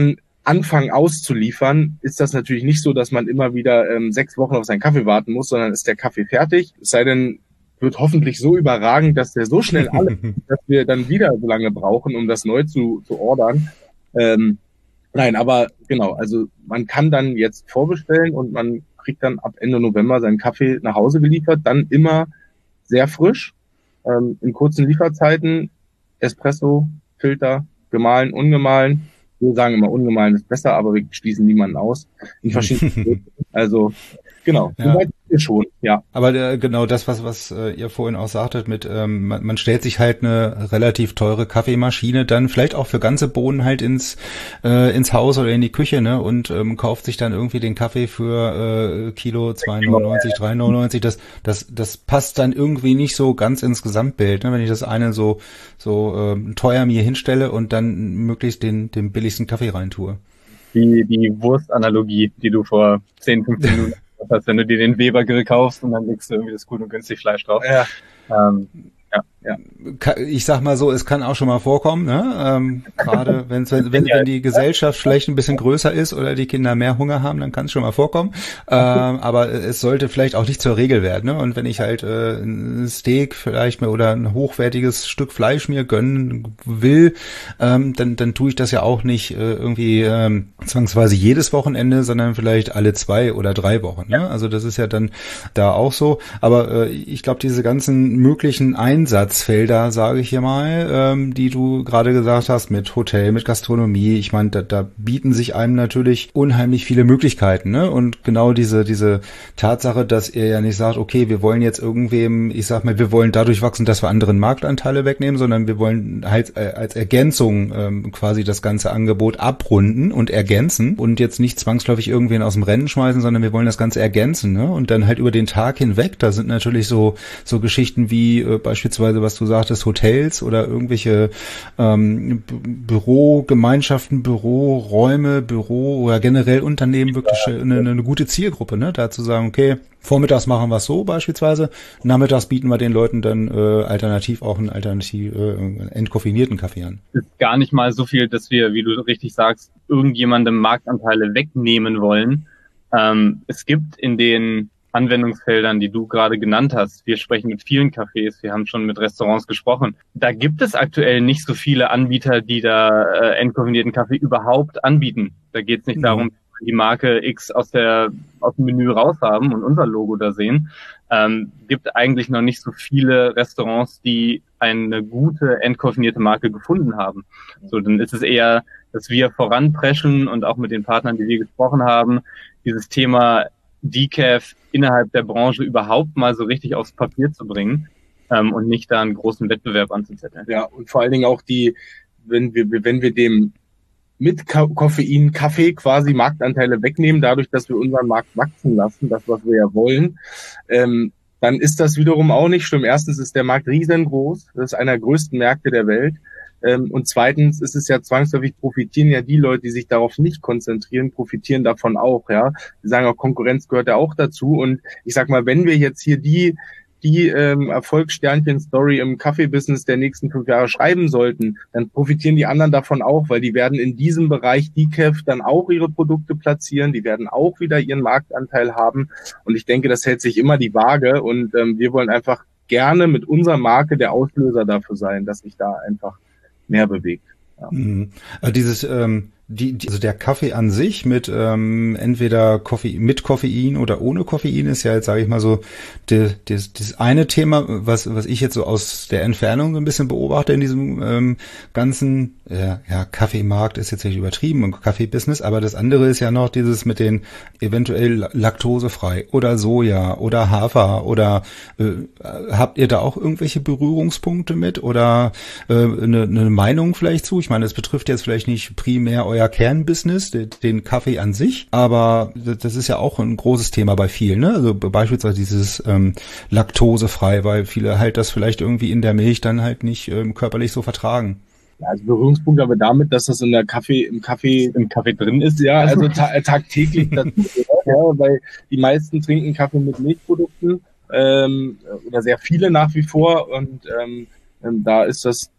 anfangen auszuliefern, ist das natürlich nicht so, dass man immer wieder ähm, sechs Wochen auf seinen Kaffee warten muss, sondern ist der Kaffee fertig. Es sei denn, wird hoffentlich so überragend, dass der so schnell alle, dass wir dann wieder so lange brauchen, um das neu zu, zu ordern. Ähm, nein, aber genau, also man kann dann jetzt vorbestellen und man kriegt dann ab Ende November seinen Kaffee nach Hause geliefert, dann immer sehr frisch, ähm, in kurzen Lieferzeiten, Espresso, Filter, gemahlen, ungemahlen. Wir sagen immer, ungemahlen ist besser, aber wir schließen niemanden aus. In verschiedenen Also, genau. Ja. Soweit wir schon, ja. Aber äh, genau das, was was äh, ihr vorhin auch sagtet, mit ähm, man, man stellt sich halt eine relativ teure Kaffeemaschine dann vielleicht auch für ganze Bohnen halt ins äh, ins Haus oder in die Küche, ne, und ähm, kauft sich dann irgendwie den Kaffee für äh, Kilo zwei neunundneunzig, drei neunundneunzig. Das das das passt dann irgendwie nicht so ganz ins Gesamtbild, ne, wenn ich das eine so so ähm, teuer mir hinstelle und dann möglichst den den billigsten Kaffee reintue. Die die Wurstanalogie, die du vor zehn, fünfzehn Minuten hast, wenn du dir den Weber-Grill kaufst und dann legst du irgendwie das gut und günstig Fleisch drauf. Ja. Ähm, ja, ja. Ich sag mal so, es kann auch schon mal vorkommen, ne? Ähm, gerade wenn's, wenn, wenn, wenn die Gesellschaft vielleicht ein bisschen größer ist oder die Kinder mehr Hunger haben, dann kann es schon mal vorkommen. Ähm, aber es sollte vielleicht auch nicht zur Regel werden, ne? Und wenn ich halt äh, ein Steak vielleicht mir oder ein hochwertiges Stück Fleisch mir gönnen will, ähm, dann, dann tue ich das ja auch nicht äh, irgendwie ähm, zwangsweise jedes Wochenende, sondern vielleicht alle zwei oder drei Wochen, ne? Also das ist ja dann da auch so. Aber äh, ich glaube, diese ganzen möglichen Einsatzfelder, sage ich hier mal, ähm, die du gerade gesagt hast, mit Hotel, mit Gastronomie, ich meine, da, da bieten sich einem natürlich unheimlich viele Möglichkeiten, ne? Und genau diese diese Tatsache, dass ihr ja nicht sagt, okay, wir wollen jetzt irgendwem, ich sag mal, wir wollen dadurch wachsen, dass wir anderen Marktanteile wegnehmen, sondern wir wollen halt äh, als Ergänzung ähm, quasi das ganze Angebot abrunden und ergänzen und jetzt nicht zwangsläufig irgendwen aus dem Rennen schmeißen, sondern wir wollen das Ganze ergänzen, ne? Und dann halt über den Tag hinweg, da sind natürlich so so Geschichten wie äh, beispielsweise, was du sagtest, Hotels oder irgendwelche ähm, B- Bürogemeinschaften, Büroräume, Büro oder generell Unternehmen wirklich eine, eine gute Zielgruppe, ne? Da zu sagen, okay, vormittags machen wir es so beispielsweise, nachmittags bieten wir den Leuten dann äh, alternativ auch einen alternativ äh, einen entkoffinierten Kaffee an. ist gar nicht mal so viel, dass wir, wie du richtig sagst, irgendjemandem Marktanteile wegnehmen wollen. Ähm, es gibt in den Anwendungsfeldern, die du gerade genannt hast. Wir sprechen mit vielen Cafés, wir haben schon mit Restaurants gesprochen. Da gibt es aktuell nicht so viele Anbieter, die da äh, entkoffinierten Kaffee überhaupt anbieten. Da geht es nicht mhm. darum, die Marke X aus der aus dem Menü raushaben und unser Logo da sehen. Ähm, gibt eigentlich noch nicht so viele Restaurants, die eine gute entkoffinierte Marke gefunden haben. So, dann ist es eher, dass wir voranpreschen und auch mit den Partnern, die wir gesprochen haben, dieses Thema Decaf innerhalb der Branche überhaupt mal so richtig aufs Papier zu bringen ähm, und nicht da einen großen Wettbewerb anzuzetteln. Ja, und vor allen Dingen auch die, wenn wir, wenn wir dem mit Koffein Kaffee quasi Marktanteile wegnehmen, dadurch, dass wir unseren Markt wachsen lassen, das, was wir ja wollen, ähm, dann ist das wiederum auch nicht schlimm. Erstens ist der Markt riesengroß, das ist einer der größten Märkte der Welt. Ähm, und zweitens ist es ja zwangsläufig, profitieren ja die Leute, die sich darauf nicht konzentrieren, profitieren davon auch, ja. Die sagen auch, Konkurrenz gehört ja auch dazu. Und ich sag mal, wenn wir jetzt hier die die ähm, Erfolgssternchen-Story im Kaffee-Business der nächsten fünf Jahre schreiben sollten, dann profitieren die anderen davon auch, weil die werden in diesem Bereich Decaf dann auch ihre Produkte platzieren, die werden auch wieder ihren Marktanteil haben und ich denke, das hält sich immer die Waage und ähm, wir wollen einfach gerne mit unserer Marke der Auslöser dafür sein, dass sich da einfach mehr bewegt. Ja. Mhm. Also dieses ähm Die, die, also der Kaffee an sich mit ähm, entweder Koffein, mit Koffein oder ohne Koffein ist ja jetzt, sage ich mal so, die, die, das eine Thema, was was ich jetzt so aus der Entfernung so ein bisschen beobachte in diesem ähm, ganzen ja, ja Kaffeemarkt ist jetzt nicht übertrieben und Kaffeebusiness, aber das andere ist ja noch dieses mit den eventuell laktosefrei oder Soja oder Hafer oder äh, habt ihr da auch irgendwelche Berührungspunkte mit oder äh, eine, eine Meinung vielleicht zu? Ich meine, es betrifft jetzt vielleicht nicht primär euer Kernbusiness, den Kaffee an sich, aber das ist ja auch ein großes Thema bei vielen, ne? Also beispielsweise dieses ähm, laktosefrei, weil viele halt das vielleicht irgendwie in der Milch dann halt nicht ähm, körperlich so vertragen. Ja, also Berührungspunkt aber damit, dass das in der Kaffee, im Kaffee, im Kaffee drin ist, ja, also ta- tagtäglich dazu gehört, ja, weil die meisten trinken Kaffee mit Milchprodukten ähm, oder sehr viele nach wie vor und ähm, da ist das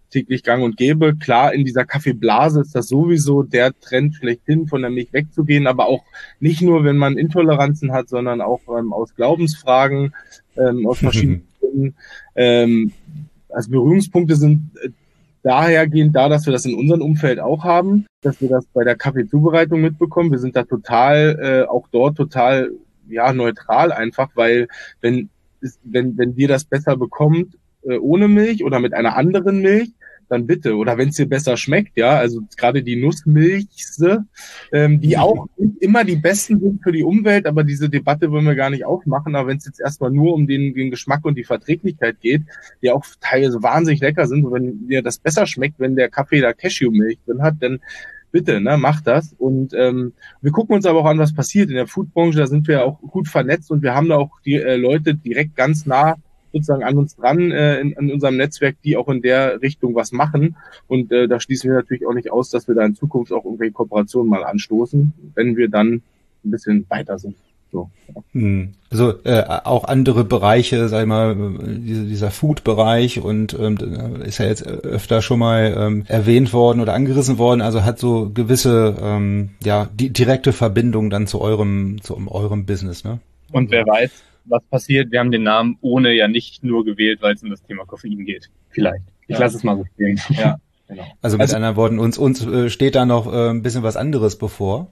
täglich gang und gäbe. Klar, in dieser Kaffeeblase ist das sowieso der Trend schlechthin, von der Milch wegzugehen, aber auch nicht nur, wenn man Intoleranzen hat, sondern auch ähm, aus Glaubensfragen, ähm, aus verschiedenen Gründen. Ähm, also Berührungspunkte sind äh, dahergehend da, dass wir das in unserem Umfeld auch haben, dass wir das bei der Kaffeezubereitung mitbekommen. Wir sind da total, äh, auch dort total, ja, neutral einfach, weil wenn, wenn, wenn dir das besser bekommt, äh, ohne Milch oder mit einer anderen Milch, dann bitte. Oder wenn es dir besser schmeckt, ja, also gerade die Nussmilchse, ähm, die auch nicht immer die besten sind für die Umwelt, aber diese Debatte wollen wir gar nicht aufmachen. Aber wenn es jetzt erstmal nur um den, den Geschmack und die Verträglichkeit geht, die auch teilweise wahnsinnig lecker sind, und wenn dir das besser schmeckt, wenn der Kaffee da Cashewmilch drin hat, dann bitte, ne, mach das. Und ähm, wir gucken uns aber auch an, was passiert in der Foodbranche. Da sind wir auch gut vernetzt und wir haben da auch die äh, Leute direkt ganz nah sozusagen an uns dran äh, in, in unserem Netzwerk, die auch in der Richtung was machen. Und äh, da schließen wir natürlich auch nicht aus, dass wir da in Zukunft auch irgendwelche Kooperationen mal anstoßen, wenn wir dann ein bisschen weiter sind. So. Hm. Also äh, auch andere Bereiche, sag ich mal, diese, dieser Food-Bereich und ähm, ist ja jetzt öfter schon mal ähm, erwähnt worden oder angerissen worden, also hat so gewisse ähm, ja die direkte Verbindung dann zu eurem zu eurem Business, ne? Und wer weiß, was passiert, wir haben den Namen ohne ja nicht nur gewählt, weil es um das Thema Koffein geht. Vielleicht. Ich ja. lasse es mal so stehen. Ja, genau. Also mit also, anderen Worten, uns uns äh, steht da noch äh, ein bisschen was anderes bevor.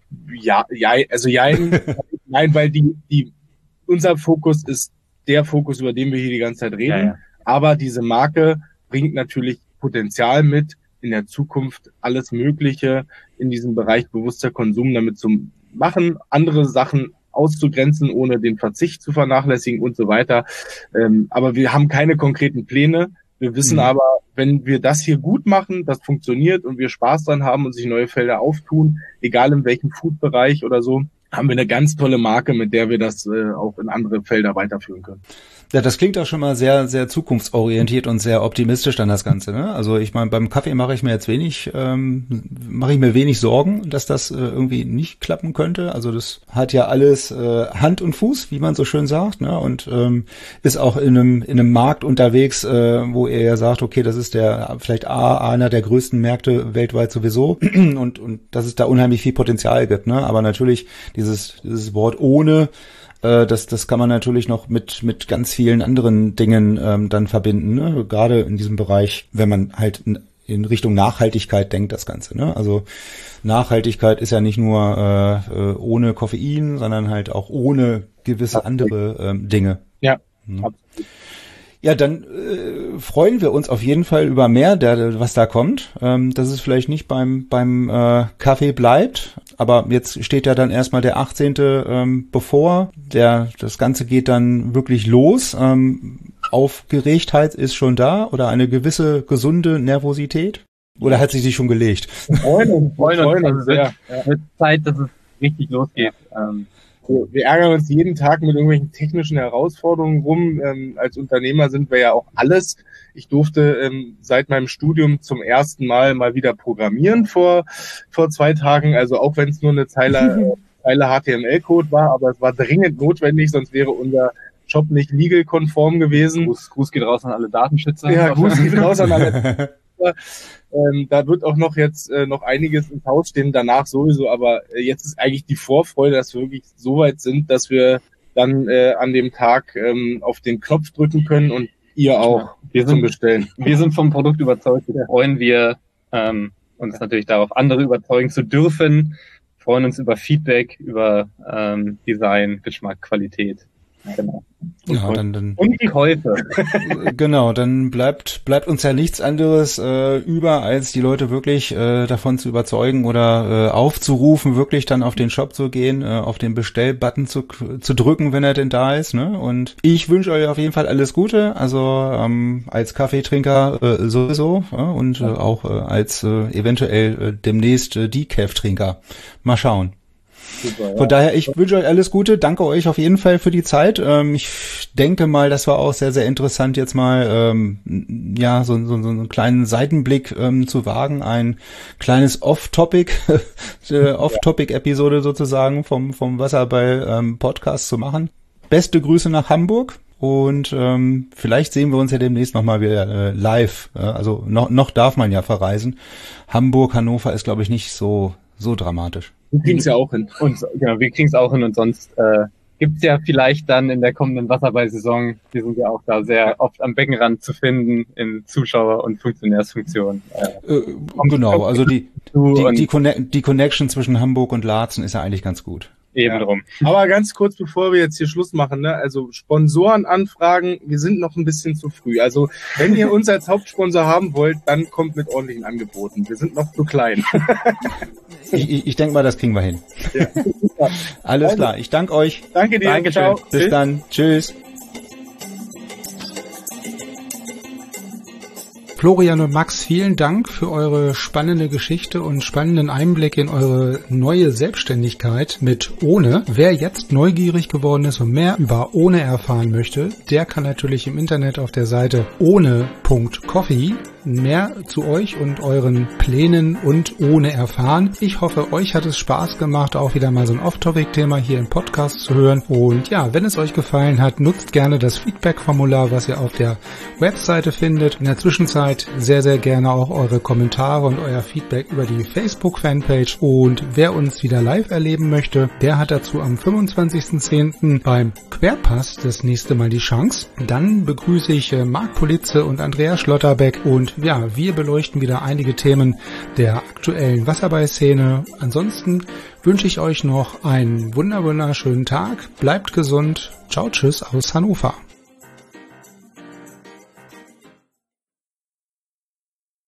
Ja, ja, also jein, nein, weil die, die, unser Fokus ist der Fokus, über den wir hier die ganze Zeit reden. Ja, ja. Aber diese Marke bringt natürlich Potenzial mit, in der Zukunft alles Mögliche in diesem Bereich bewusster Konsum damit zu machen, andere Sachen auszugrenzen, ohne den Verzicht zu vernachlässigen und so weiter. Ähm, aber wir haben keine konkreten Pläne. Wir wissen mhm. aber, wenn wir das hier gut machen, das funktioniert und wir Spaß dran haben und sich neue Felder auftun, egal in welchem Food-Bereich oder so, haben wir eine ganz tolle Marke, mit der wir das äh, auch in andere Felder weiterführen können. Ja, das klingt auch schon mal sehr, sehr zukunftsorientiert und sehr optimistisch dann das Ganze, ne? Also ich meine, beim Kaffee mache ich mir jetzt wenig, ähm, mache ich mir wenig Sorgen, dass das äh, irgendwie nicht klappen könnte. Also das hat ja alles äh, Hand und Fuß, wie man so schön sagt, ne? Und ähm, ist auch in einem in einem Markt unterwegs, äh, wo er ja sagt, okay, das ist der vielleicht A, einer der größten Märkte weltweit sowieso und und dass es da unheimlich viel Potenzial gibt, ne? Aber natürlich dieses dieses Wort ohne, Das, das kann man natürlich noch mit mit ganz vielen anderen Dingen ähm, dann verbinden, ne? Gerade in diesem Bereich, wenn man halt in, in Richtung Nachhaltigkeit denkt, das Ganze, ne? Also Nachhaltigkeit ist ja nicht nur äh, ohne Koffein, sondern halt auch ohne gewisse andere ähm, Dinge. Ja, hm. absolut. Ja, dann äh, freuen wir uns auf jeden Fall über mehr, der, was da kommt. Ähm, dass es vielleicht nicht beim beim äh, Kaffee bleibt, aber jetzt steht ja dann erstmal der achtzehnte Ähm, bevor. Der das Ganze geht dann wirklich los. Ähm, Aufgeregtheit ist schon da oder eine gewisse gesunde Nervosität? Oder hat sie sich schon gelegt? Freuen freuen uns sehr. Es wird Zeit, dass es richtig losgeht. Ähm, Wir ärgern uns jeden Tag mit irgendwelchen technischen Herausforderungen rum. Ähm, als Unternehmer sind wir ja auch alles. Ich durfte ähm, seit meinem Studium zum ersten Mal mal wieder programmieren vor vor zwei Tagen. Also auch wenn es nur eine Zeile, Zeile H T M L-Code war, aber es war dringend notwendig, sonst wäre unser Shop nicht legal-konform gewesen. Gruß, Gruß geht raus an alle Datenschützer. Ja, Gruß geht raus an alle Ähm, da wird auch noch jetzt äh, noch einiges ins Haus stehen, danach sowieso, aber äh, jetzt ist eigentlich die Vorfreude, dass wir wirklich so weit sind, dass wir dann äh, an dem Tag ähm, auf den Knopf drücken können und ihr auch ja, wir sind, bestellen. Wir sind vom Produkt überzeugt, wir freuen wir ähm, uns natürlich darauf, andere überzeugen zu dürfen, freuen uns über Feedback, über ähm, Design, Geschmack, Qualität. Genau. Ja, dann, dann, und die Käufe. Genau, dann bleibt bleibt uns ja nichts anderes äh, über, als die Leute wirklich äh, davon zu überzeugen oder äh, aufzurufen, wirklich dann auf den Shop zu gehen, äh, auf den Bestellbutton zu zu drücken, wenn er denn da ist, ne? Und ich wünsche euch auf jeden Fall alles Gute, also ähm, als Kaffeetrinker äh, sowieso äh, und äh, auch äh, als äh, eventuell äh, demnächst äh, Decaf-Trinker. Mal schauen. Super, ja. Von daher, ich wünsche euch alles Gute, danke euch auf jeden Fall für die Zeit. Ähm, ich denke mal, das war auch sehr, sehr interessant, jetzt mal ähm, ja so, so, so einen kleinen Seitenblick ähm, zu wagen, ein kleines Off-Topic, äh, Off-Topic-Episode sozusagen vom vom Wasserball ähm, Podcast zu machen. Beste Grüße nach Hamburg Und ähm, vielleicht sehen wir uns ja demnächst nochmal wieder äh, live. Äh, also noch, noch darf man ja verreisen. Hamburg, Hannover ist, glaube ich, nicht so so dramatisch. Wir kriegen es ja auch hin. Und genau, wir kriegen es auch hin und sonst äh, gibt's ja vielleicht dann in der kommenden Wasserball-Saison, wir sind ja auch da sehr oft am Beckenrand zu finden in Zuschauer- und Funktionärsfunktion. Äh, äh, genau, also die die, die, Conne- die Connection zwischen Hamburg und Laatzen ist ja eigentlich ganz gut. Eben drum. Aber ganz kurz, bevor wir jetzt hier Schluss machen, ne? Also Sponsorenanfragen, wir sind noch ein bisschen zu früh. Also wenn ihr uns als Hauptsponsor haben wollt, dann kommt mit ordentlichen Angeboten. Wir sind noch zu klein. ich ich, ich denke mal, das kriegen wir hin. Ja. Alles also, klar, ich danke euch. Danke dir. Dankeschön. Ciao. Bis Tschüss. dann. Tschüss. Florian und Max, vielen Dank für eure spannende Geschichte und spannenden Einblick in eure neue Selbstständigkeit mit Ohne. Wer jetzt neugierig geworden ist und mehr über Ohne erfahren möchte, der kann natürlich im Internet auf der Seite ohne punkt coffee mehr zu euch und euren Plänen und Ohne erfahren. Ich hoffe, euch hat es Spaß gemacht, auch wieder mal so ein Off-Topic-Thema hier im Podcast zu hören. Und ja, wenn es euch gefallen hat, nutzt gerne das Feedback-Formular, was ihr auf der Webseite findet. In der Zwischenzeit sehr, sehr gerne auch eure Kommentare und euer Feedback über die Facebook-Fanpage. Und wer uns wieder live erleben möchte, der hat dazu am fünfundzwanzigsten zehnten beim Querpass das nächste Mal die Chance. Dann begrüße ich Marc Politze und Andreas Schlotterbeck und ja, wir beleuchten wieder einige Themen der aktuellen Wasserball-Szene. Ansonsten wünsche ich euch noch einen wunder wunderschönen Tag. Bleibt gesund. Ciao, tschüss aus Hannover.